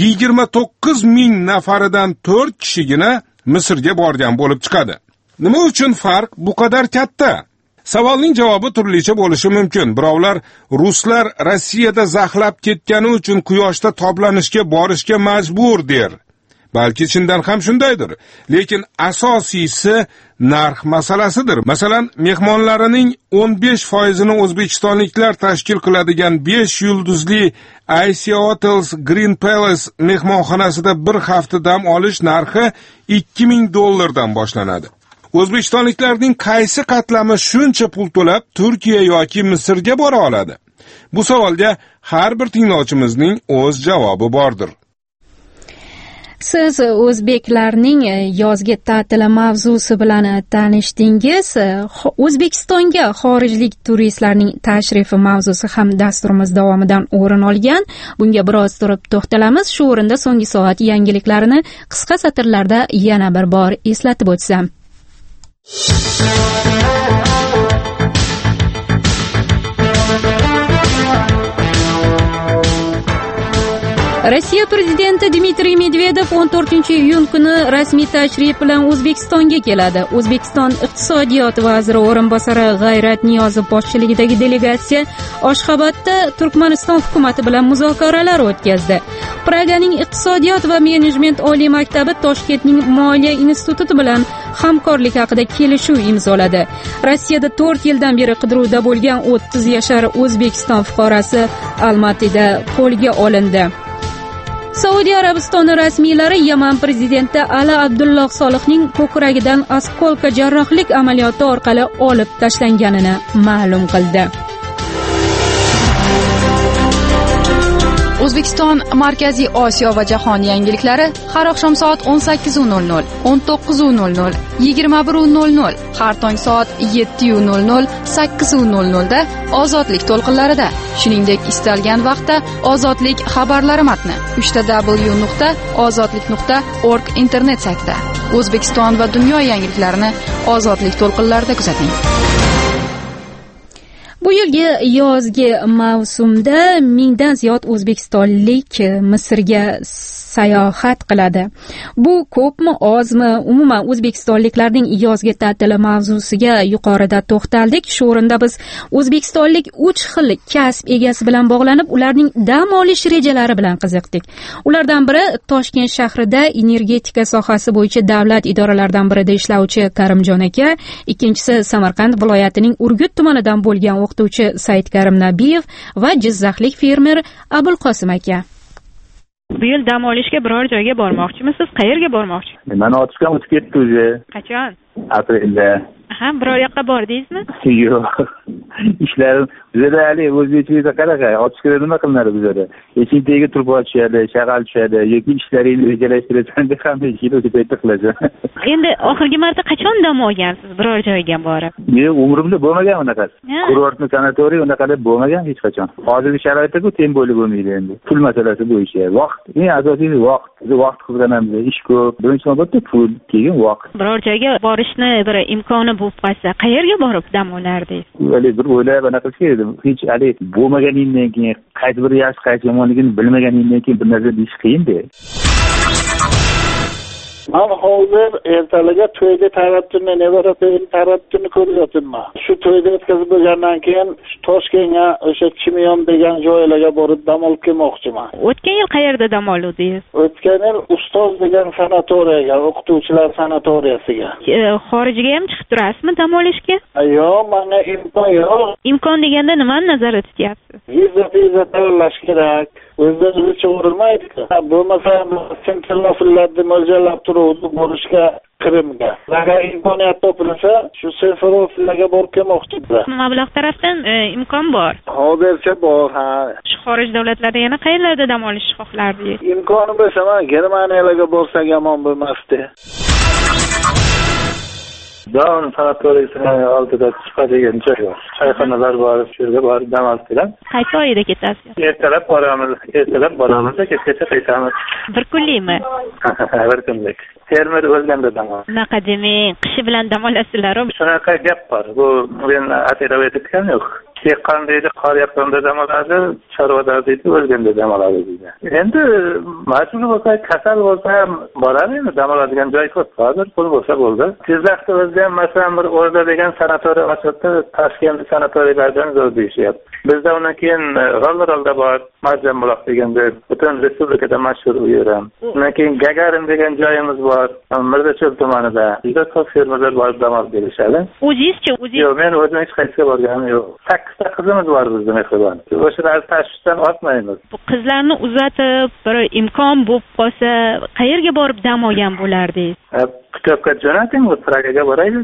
29 ming nafaridan 4 kishigina Misrga borgan bo'lib chiqadi. Nima uchun farq bu qadar katta? Savolning javobi turlicha bo'lishi mumkin. Birovlar ruslar Rossiyada zaxlab ketgani uchun quyoshda toblanishga borishga majbur der. Balki chindan ham shundaydir. Lekin asosiysi narx masalasidir. Masalan, mehmonlarining 15%ni o'zbekistonliklar tashkil qiladigan 5 yulduzli IC Hotels Green Palace mehmonxonasida bir hafta dam olish narxi $2000 dan boshlanadi. O'zbekistonliklarning qaysi qatlami shuncha pul to'lab Turkiya yoki Misrga bora oladi? Bu savolga har bir tinglovchimizning o'z javobi bordir. Siz o'zbeklarning yozgi ta'tili mavzusi bilan tanishdingiz. O'zbekistonga xorijlik turistlarning tashrifi mavzusi ham dasturimiz davomidan o'rin olgan. Bunga biroz turib to'xtalamiz. Shu o'rinda so'nggi soat yangiliklarini qisqa satrlarda yana bir bor eslatib o'tsam. Rossiya prezidenti Dmitriy Medvedev 14-iyun kuni rasmiy tashrif bilan O'zbekistonga keladi. O'zbekiston iqtisodiyot vaziri o'rinbosari G'ayrat Niyozov boshchiligidagi delegatsiya Ashxobodda Turkmaniston hukumati bilan muzokaralar o'tkazdi. Praganing iqtisodiyot va menejment oliy maktabi Toshkentning moliya instituti bilan hamkorlik haqida kelishuv imzoladi. Rossiyada 4 yildan beri qidiruvda bo'lgan 30 yashar O'zbekiston fuqarosi Almatida qo'lga olindi. Saudiya Arabistoni rasmiylari Yaman prezidenti Ali Abdulloh Solihning ko'kragidan askolka jarrohlik amaliyoti orqali olib tashlanganini ma'lum qildi. O'zbekiston, Markaziy Osiyo va jahon yangiliklari har oqshom soat 18:00, 19:00, 21:00, har tong soat 7:00, 8:00 da Ozodlik to'lqinlarida, shuningdek istalgan vaqtda Ozodlik xabarlari matni www.ozodlik.org internet saytida. O'zbekiston va dunyo yangiliklarini Ozodlik to'lqinlarida kuzating. Bu yilgi yozgi mavsumda 1000 dan ziyod o'zbekistonlik Misrga sayohat qiladi. Bu ko'pmi, ozmi? Umuman o'zbekistonliklarning yozgi ta'tili mavzusiga yuqorida to'xtaldik. Shu o'rinda biz o'zbekistonlik 3 xil kasb egasi bilan bog'lanib, ularning dam olish rejalari bilan qiziqdik. Ulardan biri Toshkent shahrida energetika sohasi bo'yicha davlat idoralaridan birida ishlovchi Karimjon aka, ikkinchisi Samarqand viloyatining Urgut tumanidan bo'lgan o'qituvchi Saidkarim Nabiyev va jizzaxlik fermer Abulqosim aka. Bu yil dam olishga biror joyga bormoqchimisiz? Qayerga bormoqchi? Mani otishgan o'tib ketdi o'zi. Qachon? Aprelda. Ha, biror yoqqa bordingizmi? Yo'q. ishlarim bizada hali o'zbekchilikda qanaqa ochishga nima qilinadi bizada eshik tagiga turib tushadi shag'al tushadi yoki ishlaringni rejalashtirsan deb hamma ishni o'sha paytda qilasan. Endi oxirgi marta qachon dam olgansiz biror joyga borib? Umrimda bo'lmagan unaqasi. Kurortni sanatoriy unaqa deb bo'lmagan hech qachon. Hozirgi sharoitda-ku teng bo'lib bo'lmaydi endi. Pul masalasi bo'yicha. Vaqt, eng asosiysi vaqt. Biz vaqt qizg'anamiz, ish ko'p. Birinchi navbatda pul, keyin vaqt. Biror joyga borishni bir imkoni bo'lib qolsa, qayerga borib dam olardingiz? Bir o'ylab anaqa qildim. Hech hali bo'lmaganingdan keyin qaysi bir yaxshi, qaysi yomonligini bilmaganingdan keyin bir narsa deyish qiyin-da. Men hozir ertaligi to'yda taraddudni, nevara to'yini taraddudni ko'ryapman. Shu to'yda o'tkazib bo'lgandan keyin Toshkentga o'sha Chimyon degan joylarga borib dam olib kelmoqchiman. O'tgan yil qayerda dam oluvdingiz? O'tgan yil Ustoz degan sanatoriyaga, o'qituvchilar sanatoriyasiga. Xorijga ham chiqib turasizmi dam olishga? Yo'q, menga imkon yo'q. Imkon deganda nimani nazarda tutyapsiz? Viza tayyorlash kerak. O'zingizcha o'rilmaydi-ku. Bo'lmasa sentrallarni mo'ljallab turuvdi borishga Qrimga. Agar imkoniyat topilsa, shu sentrallarga borib kelmoqchiman. Mablag' tarafdan imkon bor. Hozircha bor, ha. Shu xorij davlatlarida yana qayerlarda dam olishni xohlardingiz? Imkoni bo'lsa, men Germaniyaga borsak yomon bo'lmasdi. Down sanatoriyasining oldida chiqadigan joy bor. Choyxonalar bor, shu yerga borib dam olib kelamiz. Qaysi oyda ketasiz? Ertalab boramiz, kechgacha qaytamiz. Bir kunlikmi? Bir kunlik. Fermer o'lganda dam olamiz. Unaqa demang, qishi bilan dam olasizlar. Shunaqa gap bor. Bu men atirav etgan yo'q. Dehqon deydi, qor yoqqanda dam oladi, chorvador deydi, o'lganda dam oladi deydi. Endi majbur bo'lsa, kasal bo'lsa ham boradi, endi dam oladigan joy ko'p. Hozir pul bo'lsa bo'ldi. Jizzaxda o'zida ham masalan bir O'rda degan sanatoriy ochildi, Toshkent sanatoriylardan zo'r deyishyapti. Bizda undan keyin Rolda bor, Marjanbuloq degan joy, butun respublikada mashhur u yer ham. Undan keyin Gagarin degan joyimiz bor, Mirzacho'l tumanida. Juda ko'p fermerlar borib dam olib kelishadi. O'zingizchi? Yo'q, men o'zim hech qayerga borganim yo'q. Qizimiz bor bizda mehribon. O'shalarni tashvishdan ortmaymiz. Bu qizlarni uzatib, bir imkon bo'lib qolsa, qayerga borib dam olgan bo'lardingiz? Kitobga jo'nating, Pragaga boraylik.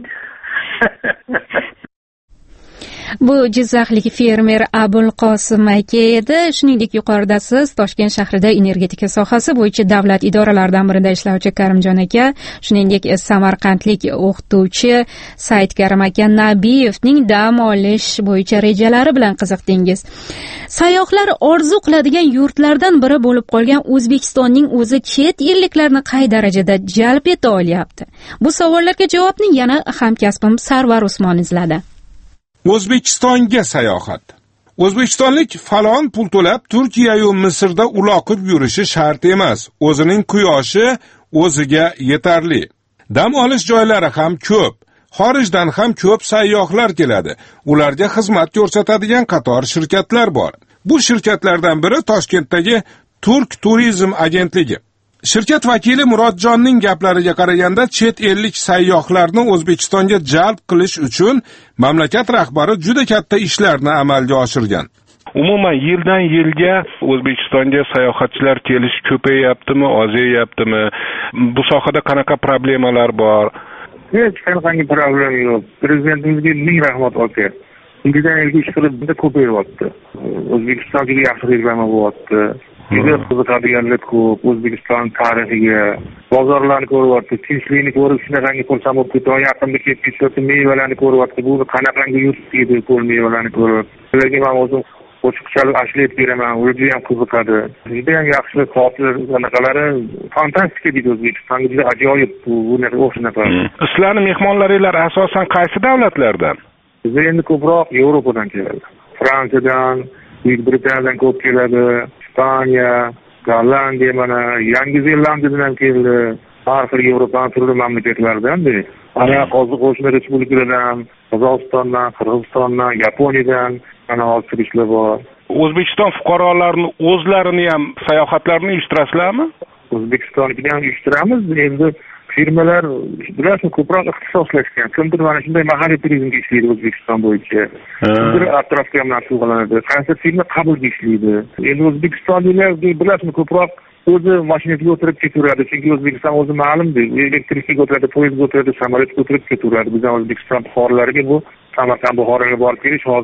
Bu Jizzaxlik fermer Abulqosim aka edi. Shuningdek, yuqorida siz Toshkent shahrida energetika sohasi bo'yicha davlat idoralaridan birida ishlovchi Karimjon aka, shuningdek samarqandlik o'qituvchi Saidkarim aka Nabiyevning dam olish bo'yicha rejalari bilan qiziqdingiz. Sayyohlar orzu qiladigan yurtlardan biri bo'lib qolgan O'zbekistonning o'zi chet elliklarni qay darajada jalb eta olyapti? Bu savollarga javobni yana hamkasbim Sarvar Usmon izladi. O'zbekistonga sayohat. O'zbekistonlik falon pul to'lab Turkiya va Misrda uloqib yurishi shart emas. O'zining quyoshi o'ziga yetarli. Dam olish joylari ham ko'p. Xorijdan ham ko'p sayyohlar keladi. Ularga xizmat ko'rsatadigan qator shirkatlar bor. Bu shirkatlardan biri Toshkentdagi Turk Turizm agentligi. Shirkat vakili Murodjonning gaplariga qaraganda, chet ellik sayyohlarni O'zbekistonga jalb qilish uchun mamlakat rahbari juda katta ishlarni amalga oshirgan. Umuman yildan yilga O'zbekistonga sayohatchilar kelish ko'payyaptimi, ozyaptimi? Bu sohada qanaqa problemalar bor? Hech qanday problem yo'q. Prezidentimizga ming rahmat olsun. Yildan yilga ish qilib juda ko'payyapti. O'zbekiston juda yaxshi reklama bo'lyapti. Juda qiziqadiganlar ko'p. O'zbekiston tarixiga, bozorlarni ko'ryapti, tinchlikni ko'rib shunaqangi xursand bo'lib ketdi. Yaqinda kelib ketdi, mevalarni ko'ryapti. Bu qanaqangi yurt edi, ko'l mevalarni ko'rib. Ularga men o'zim qo'shiqchalik ashlayib beraman. Ular ham qiziqadi. Juda ham yaxshi xotir anaqalari fantastika deydi O'zbekiston. Juda ajoyib bu narsa o'xshunaqa. Sizlarning mehmonlaringlar asosan qaysi davlatlardan? Biz endi ko'proq Yevropadan keladi. Fransiyadan, Buyuk Britaniyadan ko'p keladi. Ispaniya, Gollandiya, mana Yangi Zelandiyadan ham keldi. Har xil Yevropaning turli mamlakatlaridan. Mana Qo'shma Respublikadan, Qozog'istondan, Qirg'izistondan, Yaponiyadan mana hozirliklar bor. O'zbekiston fuqarolarini o'zlarini ham sayohatlarni uyushtirasizlarmi? O'zbekistonnikini ham uyushtiramiz. Endi firmalar bilasizmi ko'proq ixtisoslashgan. Kimdir mana shunday mahalliy turizmga ishlaydi O'zbekiston bo'yicha. Kimdir atrofga ham shug'ullanadi. Qaysi firma qabulga ishlaydi. Endi o'zbekistonliklar bilasizmi ko'proq o'zi mashinasiga o'tirib ketaveradi. Chunki O'zbekiston o'zi ma'lumdir. Elektrikaga o'tiradi, poyezdga o'tiradi, samolyotga o'tirib ketaveradi. Bizning O'zbekiston fuqarolariga bu Samarqand, Buxoroga borib kelish hozir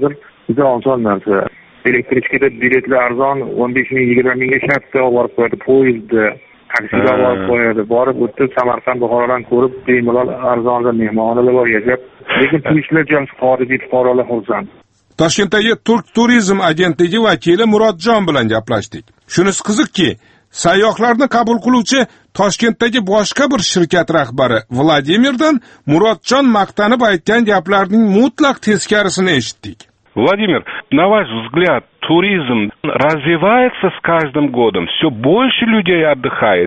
juda oson narsa. Elektrichkada biletlar arzon, 15 ming, 20 mingga shartda olib qo'yadi, poyezdda, taksiga olib qo'yadi. Borib o'tib Samarqand, Buxorodan ko'rib, bemalol arzonda mehmonxonada bor yashab. Lekin turistlar ham xorijiy fuqarolar xursand. Toshkentdagi Turk turizm agentligi vakili Murodjon bilan gaplashdik. Shunisi qiziqki, sayyohlarni qabul qiluvchi Toshkentdagi boshqa bir shirkat rahbari Vladimirdan Murodjon maqtanib aytgan gaplarning mutlaq teskarisini eshitdik. Владимир, на ваш взгляд, туризм развивается с каждым годом? Все больше людей отдыхает?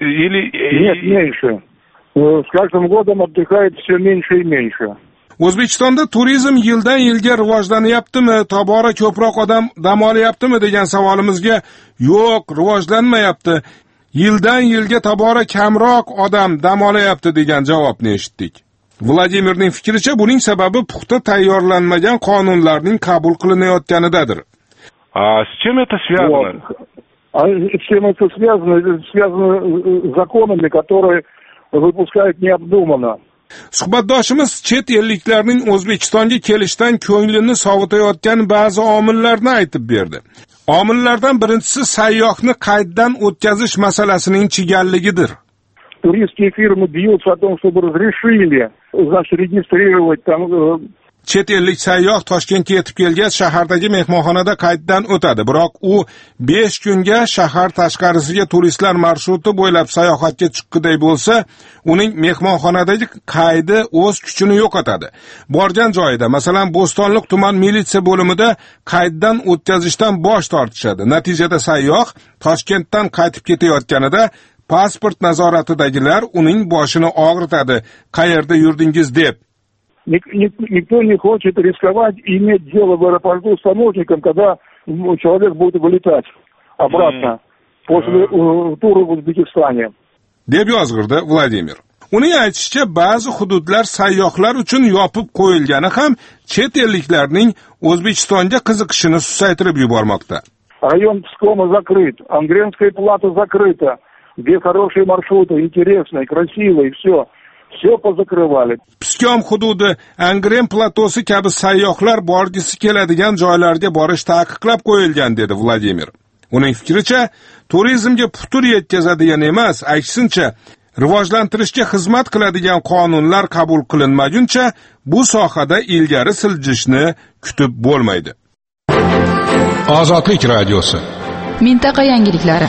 Нет, меньше. С каждым годом отдыхает все меньше и меньше. O'zbekistonda turizm yildan yilga rivojlanyaptimi, tobora ko'proq odam dam olyaptimi degan savolimizga yo'q, rivojlanmayapti. Yildan yilga tobora kamroq odam dam olyapti degan javobni eshitdik. Vladimirning fikricha buning sababi puxta tayyorlanmagan qonunlarning qabul qilinayotganidadir. А с чем это связано? С чем это связано? Это связано с законами, которые выпускают необдуманно. Suhbatdoshimiz chet elliklarning O'zbekistonga kelishdan ko'nglini sovutayotgan ba'zi omillarni aytib berdi. Omillardan birinchisi sayyohni qayddan o'tkazish masalasining chigalligidir. Туристские фирмы бьются о том, чтобы разрешили, значит, регистрировать там. Chet ellik sayyoh Toshkentga yetib kelgach, shahardagi mehmonxonada qayddan o'tadi. Biroq u 5 kunga shahar tashqarisiga turistlar marshrути bo'ylab sayohatga chiqqanday bo'lsa, uning mehmonxonadagi qaydi o'z kuchini yo'qotadi. Borgan joyida, masalan, Bo'stonliq tuman militsiya bo'limida qayddan o'tkazishdan bosh tortishadi. Natijada sayyoh Toshkentdan qaytib ketayotganida pasport nazoratidagilar uning boshini og'ritadi. Qayerda yurdingiz deb. Никто не хочет рисковать и иметь дело в аэропорту с таможенником, когда человек будет вылетать обратно после тура в Узбекистане. deb yozg'irdi Vladimir. Uning aytishicha, ba'zi hududlar sayyohlar uchun yopib qo'yilgani ham chet elliklarning O'zbekistonga qiziqishini susaytirib yubormoqda. Район Пскома закрыт, Ангренская плата закрыта, где хорошие маршруты, интересные, красивые, все. Все позакрывали. Pskom hududi, Angren platosi kabi sayyohlar borgisi keladigan joylarga borish taqiqlab qo'yilgan dedi Vladimir. Uning fikricha, turizmga putur yetkazadigan emas, aksincha, rivojlantirishga xizmat qiladigan qonunlar qabul qilinmaguncha bu sohada ilgari siljishni kutib bo'lmaydi. Ozodlik radiosi. Mintaqa yangiliklari.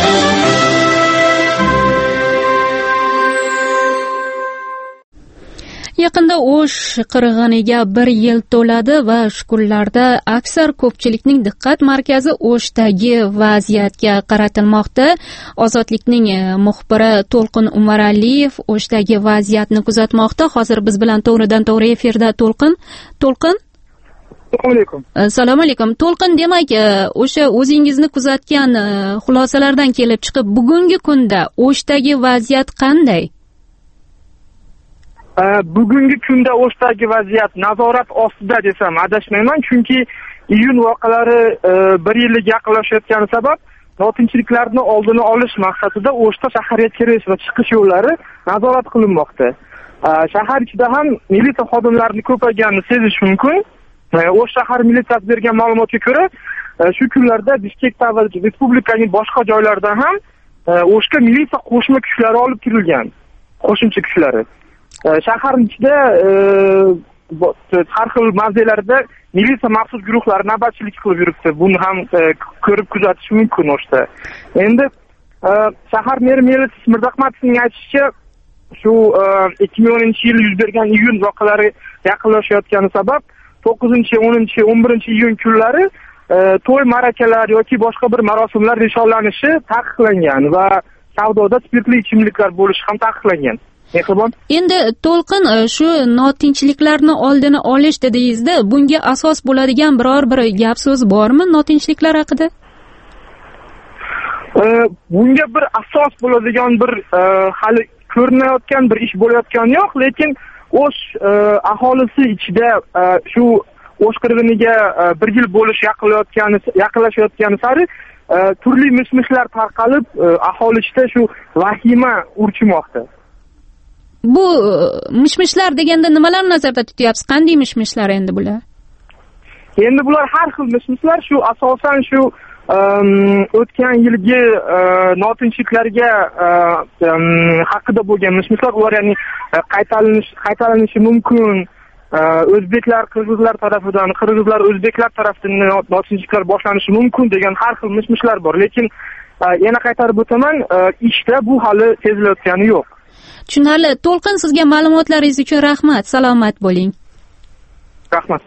Yaqinda O'sh qirg'iniga 1 yil to'ladi va shu kunlarda aksar ko'pchilikning diqqat markazi O'shdagi vaziyatga qaratilmoqda. Ozodlikning muxbiri To'lqin Umaraliyev O'shdagi vaziyatni kuzatmoqda. Hozir biz bilan to'g'ridan-to'g'ri efirda To'lqin. Assalomu alaykum. Assalomu alaykum. To'lqin, demak, o'sha o'zingizni kuzatgan xulosalardan kelib chiqib, bugungi kunda O'shdagi vaziyat qanday? Bugungi kunda O'shdagi vaziyat nazorat ostida desam adashmayman, chunki iyun voqealari 1 yilga yaqinlashayotgani sabab notinchliklarni oldini olish maqsadida O'shda shaharga kirish va chiqish yo'llari nazorat qilinmoqda. Shahar ichida ham militsiya xodimlarining ko'payganini sezish mumkin. O'sh shahar militsiyasi bergan ma'lumotga ko'ra, shu kunlarda Bishkekda va respublikaning boshqa joylaridan ham O'shga militsiya qo'shma kuchlari olib kirilgan. Qo'shimcha kuchlari. Shaharning ichida har xil mavzelarda militsiya maxsus guruhlari navbatchilik qilib yuribdi. Buni ham ko'rib kuzatish mumkin O'shda. Endi shahar meri Melis Mirdahmatovning aytishicha, shu 2010-yil yuz bergan iyun voqealari yaqinlashayotgani sabab 9, 10, 11 iyun kunlari to'y ma'rakalar yoki boshqa bir marosimlar nishonlanishi taqiqlangan va savdoda spirtli ichimliklar bo'lishi ham taqiqlangan. Endi To'lqin, shu notinchliklarni oldini olish dedingizda, bunga asos bo'ladigan biror bir gap so'z bormi notinchliklar haqida? Bunga bir asos bo'ladigan bir hali ko'rinayotgan bir ish bo'layotgani yo'q, lekin O'sh aholisi ichida shu O'sh qirg'iniga 1 yil bo'lish yaqinlashayotgani sari turli mish-mishlar tarqalib, aholi ichida shu vahima urchimoqda. Bu mishmishlar deganda nimalarni nazarda tutyapsiz? Qanday mishmishlar endi bular? Endi bular har xil mish-mishlar, shu asosan shu o'tgan yilgi notinchliklarga haqida bo'lgan mish-mishlar, ular ya'ni qaytalanishi mumkin. O'zbeklar qirg'izlar tarafidan, qirg'izlar o'zbeklar tarafidan notinchliklar boshlanishi mumkin degan har xil mish-mishlar bor, lekin yana qaytarib o'taman, ishda bu hali sezilayotgani yo'q. Tushunarli. To'lqin, sizga ma'lumotlaringiz uchun rahmat. Salomat bo'ling. Rahmat.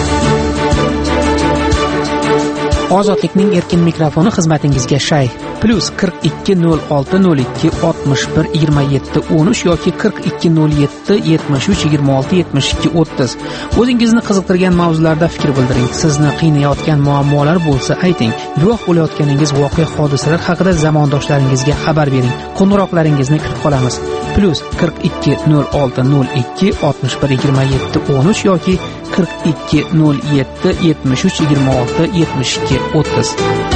Ozodlikning erkin mikrofoni xizmatingizga shay. +42 06 02 61 27 13 yoki 42 07 73 26 72 30. O'zingizni qiziqtirgan mavzularda fikr bildiring. Sizni qiynayotgan muammolar bo'lsa ayting. Guvoh bo'layotganingiz voqea hodisalar haqida zamondoshlaringizga xabar bering. Qo'ng'iroqlaringizni kutib qolamiz. +42 06 02 61 27 13 yoki 42 07 73 26 72 30.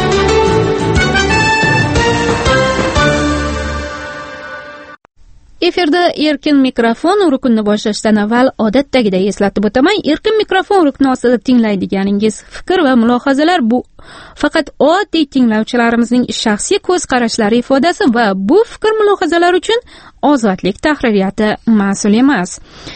Efirda erkin mikrofon ruknini boshlashdan avval odatdagiday eslatib o'taman. Erkin mikrofon rukni ostida tinglaydiganingiz fikr va mulohazalar bu faqat oddiy tinglovchilarimizning shaxsiy ko'z qarashlari ifodasi va bu fikr mulohazalar uchun ozodlik tahririyati mas'ul emas.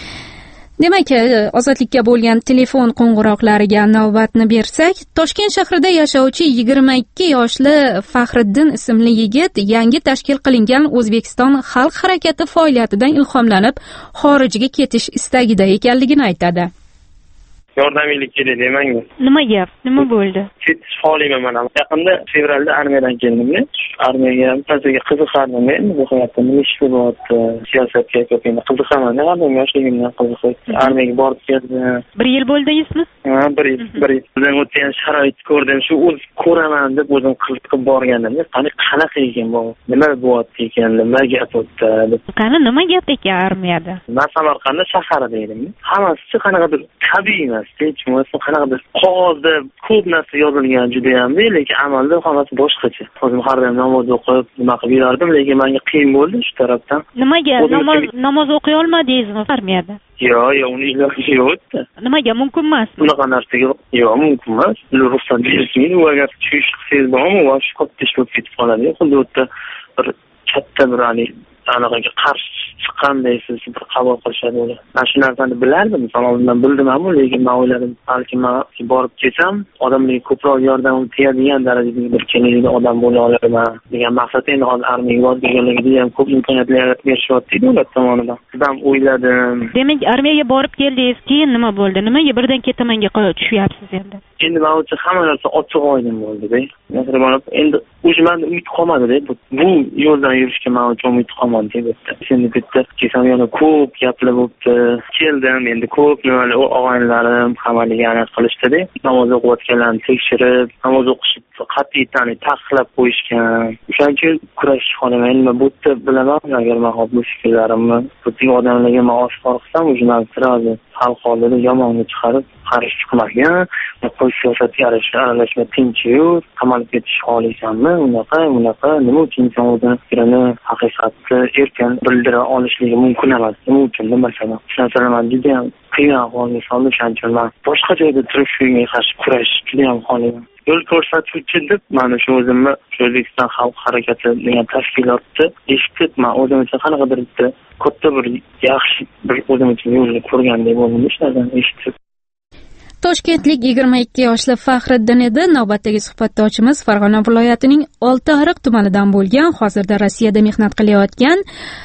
Demak, ozodlikka bo'lgan telefon qo'ng'iroqlariga navbatni bersak, Toshkent shahrida yashovchi 22 yoshli Faxriddin ismli yigit yangi tashkil qilingan O'zbekiston xalq harakati faoliyatidan ilhomlanib, xorijga ketish istagida ekanligini aytadi. Yordamingizga kerak demangmi? Nima gap? Nima bo'ldi? Ketish xohlayman men ham. Yaqinda fevralda armiyadan keldim. Armiyaga tazaga qiziqardim men. Bu hayotda nima ish bo'lyapti? Siyosatga ko'pincha qiziqaman. Nima yoshligimdan qiziqib armiyaga borib keldim. 1 yil bo'ldingizmi? Ha, 1 yil. Bizdan o'tgan sharoit ko'rdim. Shu o'z ko'raman deb o'zim qiziqib borgandim. Qanaqa ekan bu? Nima bo'lyapti ekan? Nima gap o'tdi? Qani nima gap ekan armiyada? Men Samarqandda shaharda edim. Hammasi qanaqadir tabiiy emas. Hech qanaqadir qog'ozda ko'p narsa yozilgan juda ham, lekin amalda hammasi boshqacha. O'zim har doim namoz o'qib, nima qilib yurardim, lekin menga qiyin bo'ldi shu tarafdan. Nimaga namoz o'qiy olmadingizmi armiyada? Yo'q, uni iloji yo'q. Nimaga mumkin emas? Bunaqa narsaga yo'q, mumkin emas. Ruxsat berishmaydi, u agar tush qilsangiz bormi, va shu qotib ketib qoladi. Xuddi o'tda bir katta bir anaqaga qarshi chiqqanday siz bir qabul qilishadi ular. Men shu narsani bilardim, salomdan bildim-ku, lekin men o'yladim, balki men borib ketsam, odamlarga ko'proq yordam tegadigan darajada bir kerakli odam bo'la olaman degan maqsadda endi hozir armiyaga borib kelganligida ham ko'p imkoniyatlar yaratib berishyapti ular tomonidan. Sizdan o'yladim. Demak, armiyaga borib keldingiz, keyin nima bo'ldi? Nimaga birdan ketamanga tushyapsiz endi? Endi men uchun hamma narsa ochiq oydin bo'ldi-da. Masalan, endi o'shmanda umid qolmadi-da. Bu yo'ldan yurishga men uchun umid qolmadi deb aytdi. Endi bitta kesam yana ko'p gaplar bo'libdi. Keldim, endi ko'p nimalar og'aynilarim hammaga aniq qilishdi-da. Namoz o'qiyotganlarni tekshirib, namoz o'qishni qat'iy taqiqlab qo'yishgan. O'shaning uchun kurashish xohlaman. Nima bo'pti bilaman, agar men hozir bu fikrlarimni butun odamlarga men oshkor qilsam, o'shani sirazi xalq oldida yomonni chiqarib qarshi chiqmagan, qo'y siyosatga aralashma, tinch yur, qamalib ketish xohlaysanmi? Unaqa, nima uchun inson o'zini fikrini haqiqatni erkin bildira olishligi mumkin emas? Nima uchun masalan? Tushunarman, juda ham qiyin ahvolga soldi, shuning uchun men boshqa joyda turib shunga qarshi kurashish juda ham xohlayman. Yo'l ko'rsatuvchi deb mana shu o'zimni O'zbekiston xalq harakati degan tashkilotni eshitib, men o'zim uchun qanaqadir katta bir yaxshi bir o'zim uchun yo'lni ko'rgandek bo'ldim ishlardan eshitib. Toshkentlik 22 yoshli Faxriddin edi. Navbatdagi suhbatdoshimiz Farg'ona viloyatining Oltiariq tumanidan bo'lgan, hozirda Rossiyada mehnat qilayotgan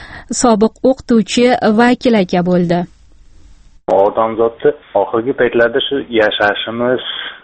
sobiq o'qituvchi Vakil aka bo'ldi. Odamzodni oxirgi paytlarda shu yashashimiz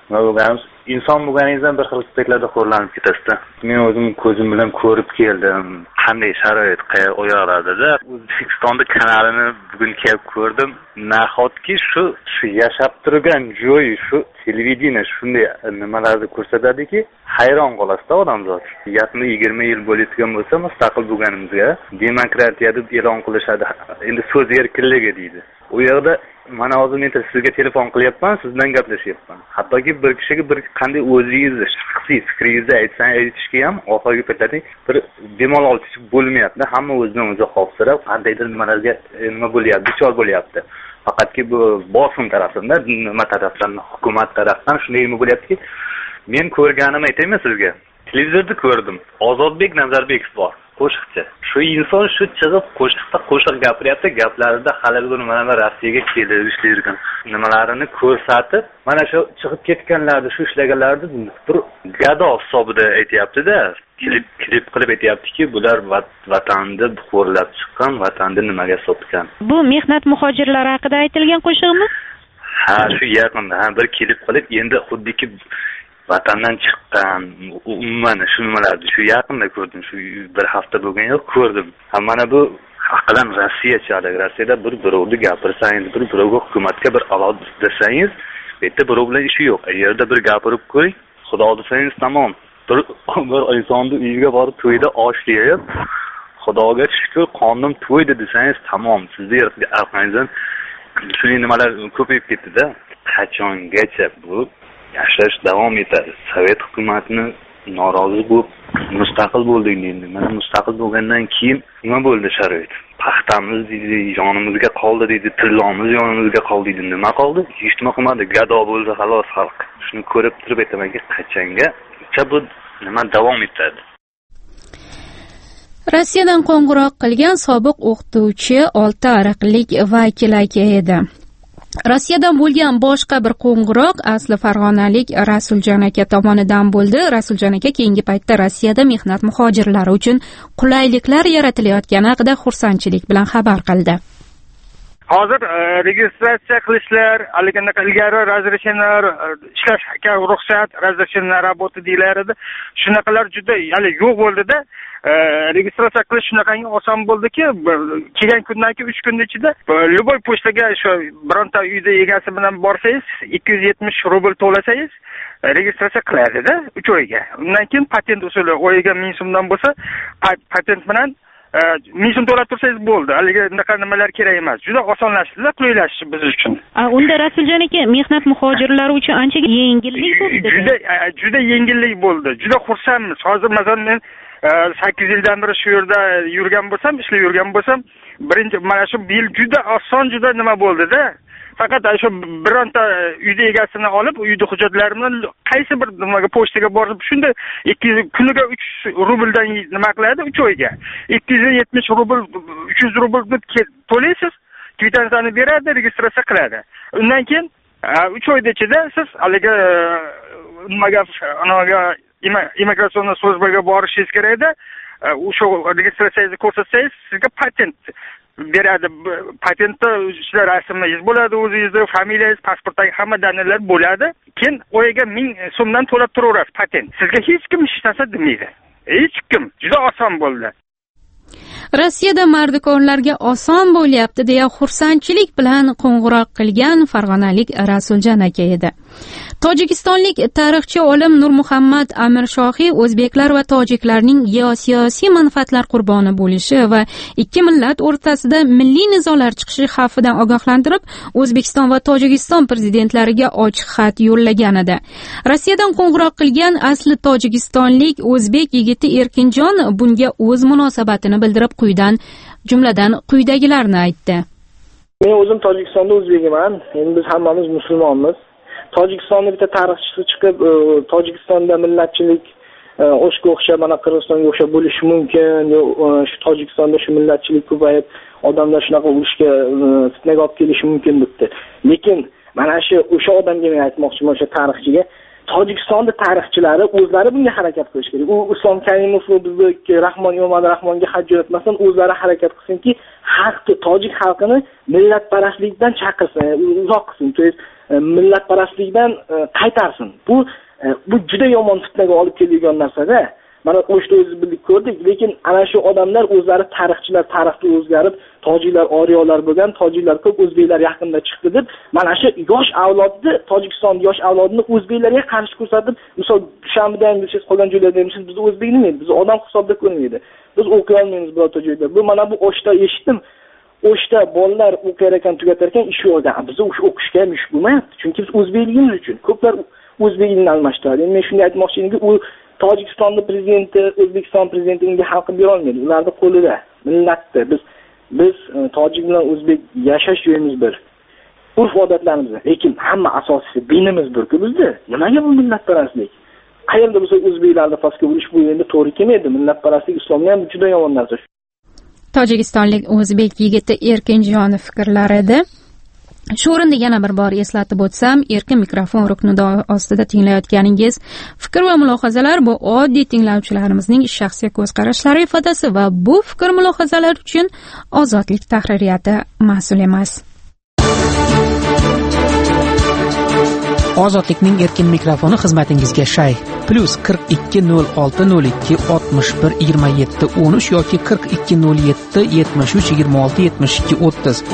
inson bo'lganingizdan bir xil paytlarda xo'rlanib ketasizda. Men o'zim ko'zim bilan ko'rib keldim, qanday sharoit u yoqlarda. O'zbekistonda kanalini bugun kelib ko'rdim. Nahotki shu yashab turgan joy, shu televideniya shunday nimalarni ko'rsatadiki, hayron qolasizda odamzod. Yaqinda 20 yil bo'layotgan bo'lsa, mustaqil bo'lganimizga demokratiya deb e'lon qilishadi. Endi so'z erkinligi deydi. U yerda mana hozir men sizga telefon qilyapman, siz bilan gaplashyapman. Hattoki bir kishiga bir qanday o'zingizni shaxsiy fikringizni aytishga ham oxirgi paytlarda bir bemalol bo'lmayapti. Hamma o'zidan o'zi xavfsirab, qandaydir nimalarga nima bo'lyapti, duchor bo'lyapti. faqatki bu bosim tarafdan, nima tarafdan, hukumat tarafdan shunday bo'lyaptiki, men ko'rganim aytaymi sizga? Televizorda ko'rdim. Ozodbek Nazarbekov bor, qo'shiqchi. Shu inson shu chiqib qo'shiqda qo'shiq gapiryapti, gaplarida hali bir nimalar Rossiyaga kelib ishlaydigan nimalarini ko'rsatib, mana shu chiqib ketganlarni, shu ishlaganlarni bir gado hisobida aytayapti-da. Klip qilib aytayaptiki, bular vatanni xo'rlab chiqqan, vatanni nimaga sotgan. Bu mehnat muhojirlari haqida aytilgan qo'shig'imi? Ha, shu yaqinda bir klip qilib, endi xuddiki vatandan chiqqan, umuman shu nimalarni shu yaqinda ko'rdim, shu bir hafta bo'lgan yo'q, ko'rdim. Mana bu haqidan Rossiyachilik. Rossiyada bir birovni gapirsangiz, bir birovga hukumatga bir aloq desangiz, bu yerda birov bilan ishi yo'q. Yerda bir gapirib qo'ying, xudo desangiz tamom. Bir insonni uyiga borib to'yda osh yeyib, xudoga shukr, qonim to'ydi desangiz tamom. Sizni orqangizdan shunday nimalar ko'payib ketdi-da. Qachongacha bu yashash davom etadi? Sovet hukumatini norozi bo'lib mustaqil bo'ldik endi. Mana mustaqil bo'lgandan keyin nima bo'ldi sharoit? Paxtamiz deydi, yonimizga qoldi deydi, tillomiz yonimizga qoldi deydi. Nima qoldi? Hech nima qilmadi. Gado bo'ldi xolos xalq. Shuni ko'rib turib aytamanki, qachonga bu nima davom etadi? Rossiyadan qo'ng'iroq qilgan sobiq o'qituvchi 6 ariqlik vakil aka edi. Rossiyadan bo'lgan boshqa bir qo'ng'iroq asli farg'onalik Rasuljon aka tomonidan bo'ldi. Rasuljon aka keyingi paytda Rossiyada mehnat muhojirlari uchun qulayliklar yaratilayotgani haqida xursandchilik bilan xabar qildi. Hozir registratsiya qilishlar, ilgari razрешениялар, ishlashga ruxsat, razрешение работы deyilar edi. Shunaqalar juda yo'q bo'ldi-da. Registratsiya qilish shunaqangi oson bo'ldiki, kelgan kundan keyin 3 kun ichida любой pochtaga shu bironta uyda egasi bilan borsangiz, 270 rubl to'lasangiz, registratsiya qiladi-da 3 oyga. Undan keyin patent usuli oyiga 1000 so'mdan bo'lsa, patent bilan 1000 so'm to'lab tursangiz bo'ldi. Haliga unaqa nimalar kerak emas. Juda osonlashdi, qulaylashdi biz uchun. Unda Rasuljon aka, mehnat muhojirlari uchun ancha yengillik bo'ldi. Juda yengillik bo'ldi. Juda xursandmiz. Hozir masalan men 8 yildan beri shu yerda yurgan bo'lsam, ishlab yurgan bo'lsam, birinchi mana shu yil juda oson, juda nima bo'ldi-da. Faqat shu bironta uyda egasini olib, uyda hujjatlari bilan qaysi bir nimaga pochtaga borib, shunda 200 kuniga 3 rubldan nima qiladi 3 oyga. 270 rubl, 300 rublni to'laysiz, kvitantsiyani beradi, registratsiya qiladi. Undan keyin 3 oyda ichida siz haliga nimaga immigratsiya slujbaga borishingiz kerak edi. O'sha registratsiyangizni ko'rsatsangiz, sizga patent beradi. Patentda ichida rasmingiz bo'ladi, o'zingizda familiyangiz, pasportdagi hamma dalillar bo'ladi. Keyin oyiga 1000 so'mdan to'lab turaverasiz patent. Sizga hech kim hech narsa demaydi. Hech kim. Juda oson bo'ldi. Rossiyada mardikorlarga oson bo'lyapti deya xursandchilik bilan qo'ng'iroq qilgan farg'onalik Rasuljon aka edi. Tojikistonlik tarixchi olim Nurmuhammad Amirshohiy o'zbeklar va tojiklarning geosiyosiy manfaatlar qurboni bo'lishi va ikki millat o'rtasida milliy nizolar chiqishi xavfidan ogohlantirib, O'zbekiston va Tojikiston prezidentlariga ochiq xat yo'llagan edi. Rossiyadan qo'ng'iroq qilgan asli tojikistonlik o'zbek yigiti Erkinjon bunga o'z munosabatini bildirib jumladan quyidagilarni aytdi. Men o'zim Tojikistonda o'zbegiman. Endi biz hammamiz musulmonmiz. Tojikistonda bitta tarixchisi chiqib, Tojikistonda millatchilik o'shga o'xshab, mana Qirg'izistonga o'xshab bo'lishi mumkin, shu Tojikistonda shu millatchilik ko'payib, odamlar shunaqa urushga, fitnaga olib kelishi mumkin debdi. Lekin mana shu o'sha odamga men aytmoqchiman, o'sha tarixchiga, Tojikistonda tarixchilari o'zlari bunga harakat qilish kerak. U Islom Karimov va bizdagi Rahmon Imomali Rahmonga haj jo'natmasdan o'zlari harakat qilsinki, xalqni, tojik xalqini millatparastlikdan chaqirsin, uzoq qilsin, to есть millatparastlikdan qaytarsin. Bu juda yomon fitnaga olib keladigan narsa-da. Mana o'shda o'zingiz bilib ko'rdik, lekin ana shu odamlar o'zlari tarixchilar, tarixda o'zgarib, tojiklar oriyolar bo'lgan, tojiklar ko'p, o'zbeklar yaqinda chiqdi deb, mana shu yosh avlodni, Tojikiston yosh avlodini o'zbeklarga qarshi ko'rsatib, misol Dushanbeda ham siz qolgan joylarda ham siz bizni o'zbek demaydi, biz odam hisobda ko'rmaydi. Biz o'qiy olmaymiz birorta joyda. Bu mana bu o'shda eshitdim. O'shda bolalar o'qiyar ekan, tugatar ekan, ish yo'q. Biz o'qishga ham ish bo'lmayapti, chunki biz o'zbekligimiz uchun ko'plar o'zbekligini almashtiradi. Men shunday aytmoqchi edimki, u Tojikistonda prezidenti, O'zbekiston prezidentiga hal qilib bera olmaydi. Ularning qo'lida, millatda. Biz tojik bilan o'zbek yashash joyimiz bir. urf odatlarimiz, lekin hamma asosiysi dinimiz bir-ku bizda. Nimaga bu millatparastlik? Qayerda bo'lsa o'zbeklarni pastga urish bu endi to'g'ri kelmaydi. Millatparastlik islomga ham juda yomon narsa. Tojikistonlik o'zbek yigiti Erkinjonov fikrlari edi. Shu o'rinda yana bir bor eslatib o'tsam, erkin mikrofon ruknida ostida tinglayotganingiz fikr va mulohazalar bu oddiy tinglovchilarimizning shaxsiy ko'z qarashlari ifodasi va bu fikr mulohazalar uchun Ozodlik tahririyati mas'ul emas. Ozodlikning erkin mikrofoni xizmatingizga shay +42 06 02 61 27 13 yoki 42 07 73 26 72 30.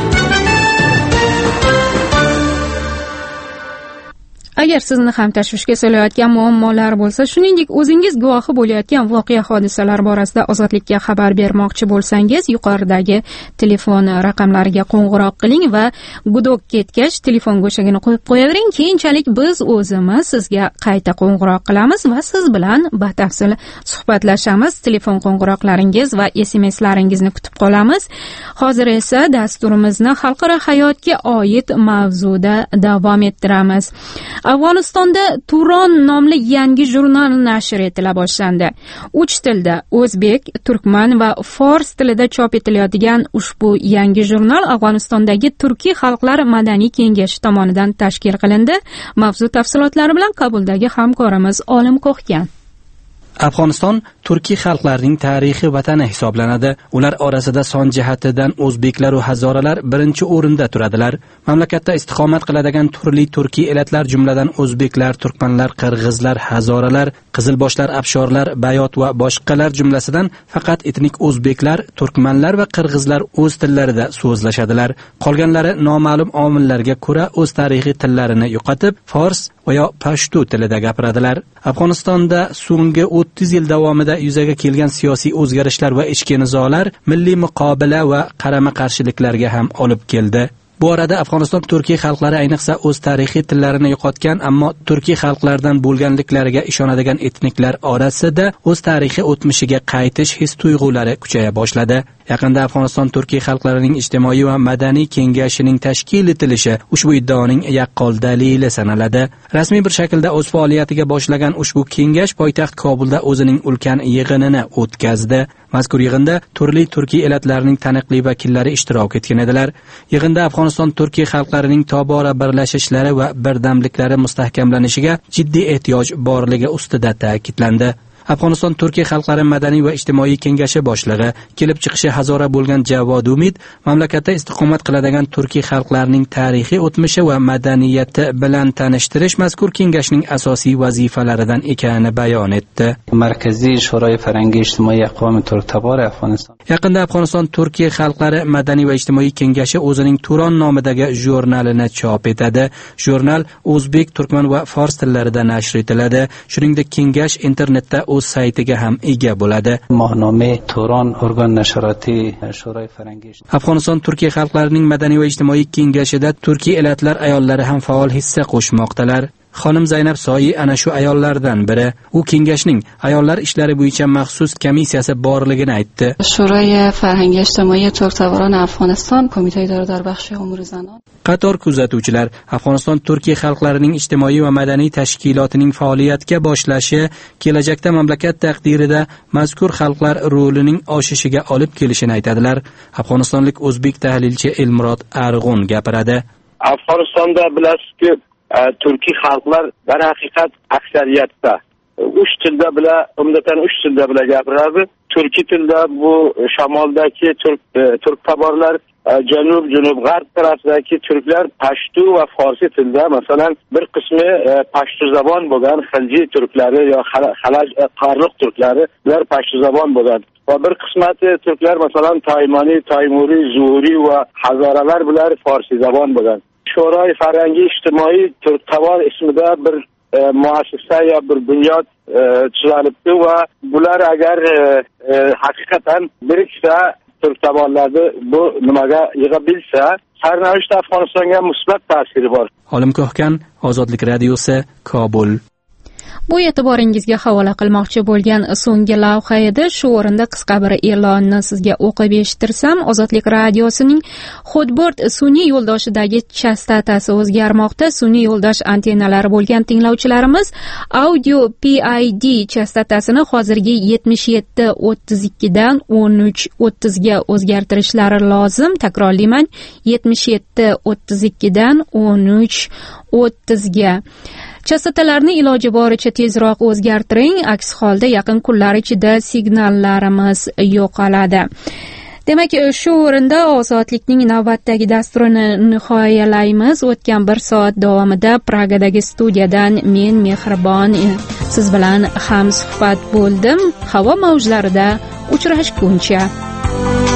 Agar sizni ham tashvishga solayotgan muammolar bo'lsa, shuningdek o'zingiz guvohi bo'layotgan voqea hodisalar borasida Ozodlikka xabar bermoqchi bo'lsangiz, yuqoridagi telefon raqamlariga qo'ng'iroq qiling va gudok ketgach telefon go'shagini qo'yib qo'yavering. Keyinchalik biz o'zimiz sizga qayta qo'ng'iroq qilamiz va siz bilan batafsil suhbatlashamiz. Telefon qo'ng'iroqlaringiz va SMSlaringizni kutib qolamiz. Hozir esa dasturimizni xalqaro hayotga oid mavzuda davom ettiramiz. Afg'onistonda Turon nomli yangi jurnal nashr etila boshlandi. 3 tilda o'zbek, turkman va fors tilida chop etilayotgan ushbu yangi jurnal Afg'onistondagi Turkiy xalqlar madaniy kengashi tomonidan tashkil qilindi. Mavzu tafsilotlari bilan Kobuldagi hamkorimiz Olim Qo'xgan. Afg'oniston turkiy xalqlarning tarixiy vatani hisoblanadi. Ular orasida son jihatidan o'zbeklar va hazoralar birinchi o'rinda turadilar. Mamlakatda istiqomat qiladigan turli turkiy elatlar jumladan o'zbeklar, turkmanlar, qirg'izlar, hazoralar, qizilboshlar, abshorlar, bayot va boshqalar jumlasidan faqat etnik o'zbeklar, turkmanlar va qirg'izlar o'z tillarida so'zlashadilar. Qolganlari noma'lum omillarga ko'ra o'z tarixiy tillarini yo'qotib, fors va yo pashtu tilida gapiradilar. Afg'onistonda so'nggi 30 yil davomida yuzaga kelgan siyosiy o'zgarishlar va ichki nizolar milliy muqobala va qarama-qarshiliklarga ham olib keldi. Bu orada Afg'oniston turkiy xalqlari ayniqsa o'z tarixiy tillarini yo'qotgan, ammo turkiy xalqlardan bo'lganliklariga ishonadigan etniklar orasida o'z tarixiy o'tmishiga qaytish his-tuyg'ulari kuchaya boshladi. Yaqinda Afg'oniston turkiy xalqlarining ijtimoiy va madaniy kengashining tashkil etilishi ushbu iddaoning yaqqol dalili sanaladi. Rasmiy bir shaklda o'z faoliyatiga boshlagan ushbu kengash poytaxt Kobulda o'zining ulkan yig'inini o'tkazdi. Mazkur yig'inda turli turkiy elatlarning taniqli vakillari ishtirok etgan edilar. Yig'inda Afg'oniston turkiy xalqlarining tobora birlashishlari va birdamliklari mustahkamlanishiga jiddiy ehtiyoj borligi ustida ta'kidlandi. Afg'oniston turkiy xalqlari madaniy va ijtimoiy kengashi boshlig'i, kelib chiqishi hazora bo'lgan Javod Umid mamlakatda istiqomat qiladigan turkiy xalqlarning tarixiy o'tmishi va madaniyati bilan tanishtirish mazkur kengashning asosiy vazifalaridan ekanini bayon etdi. Markaziy Sho'roy Farangiy ijtimoiy aqvom turktabor Afg'oniston. Yaqinda Afg'oniston turkiy xalqlari madaniy va ijtimoiy kengashi o'zining Turon nomidagi jurnalini chop etadi. Jurnal o'zbek, turkman va fors tillarida nashr etiladi. Shuningdek, kengash internetda o'z saytiga ham ega bo'ladi. Mahnoma Turon organ nashroti Sho'roy Farangiy. Afg'oniston turkiy xalqlarining madaniy va ijtimoiy kengashida turkiy elatlar ayollari ham faol hissa qo'shmoqdalar. Xonim Zaynab Soyi ana shu ayollardan biri. U kengashning ayollar ishlari bo'yicha maxsus komissiyasi borligini aytdi. Sho'roy Farhangi ijtimoiy turktaboron Afg'oniston qo'mita idorador baxshi umur zanon. Qator kuzatuvchilar Afg'oniston turkiy xalqlarining ijtimoiy va madaniy tashkilotining faoliyatga boshlashi kelajakda mamlakat taqdirida mazkur xalqlar rolining oshishiga olib kelishini aytadilar. Afg'onistonlik o'zbek tahlilchi Elmurod Arg'un gapiradi. Afg'onistonda bilasizki, turkiy xalqlar dar haqiqat aksariyatda 3 tilda bilan, umdatan 3 tilda bilan gapiradi. Turkiy tilda bu shamoldagi turk taborlar, janub g'arb tarafdagi turklar pashtu va forsi tilda, masalan, bir qismi pashtu zabon bo'lgan xilji turklari yo xalaj qarliq turklari, ular pashtu zabon bo'lgan. Va bir qismati turklar, masalan, Taymani, Taymuri, Zuhuri va hazoralar bular forsi zabon bo'lgan. Sho'roy Farangiy ijtimoiy turktabor ismida bir muassasa ya bir bunyod tuzilibdi va bular agar haqiqatan biriksa turktaborlarni bu nimaga yig'ib bilsa, sarnavisht Afg'onistonga musbat ta'siri bor. Olim Qo'xgan, Ozodlik radiosi, Kobul. Bu e'tiboringizga havola qilmoqchi bo'lgan so'nggi lavha edi. Shu o'rinda qisqa bir e'lonni sizga o'qib eshittirsam, Ozodlik radiosining Xudbord sun'iy yo'ldoshidagi chastotasi o'zgarmoqda. Sun'iy yo'ldosh antennalari bo'lgan tinglovchilarimiz audio PID chastotasini hozirgi 77.32 dan 13.30 ga o'zgartirishlari lozim. Takrorlayman, 77.32 dan 13.30 ga. Chastotalarni iloji boricha tezroq o'zgartiring, aks holda yaqin kunlar ichida signallarimiz yo'qoladi. Demak, shu o'rinda Ozodlikning navbatdagi dasturini nihoyalaymiz. O'tgan 1 soat davomida Pragadagi studiyadan men Mehribon siz bilan ham suhbat bo'ldim. Havo mavjlarida uchrashguncha.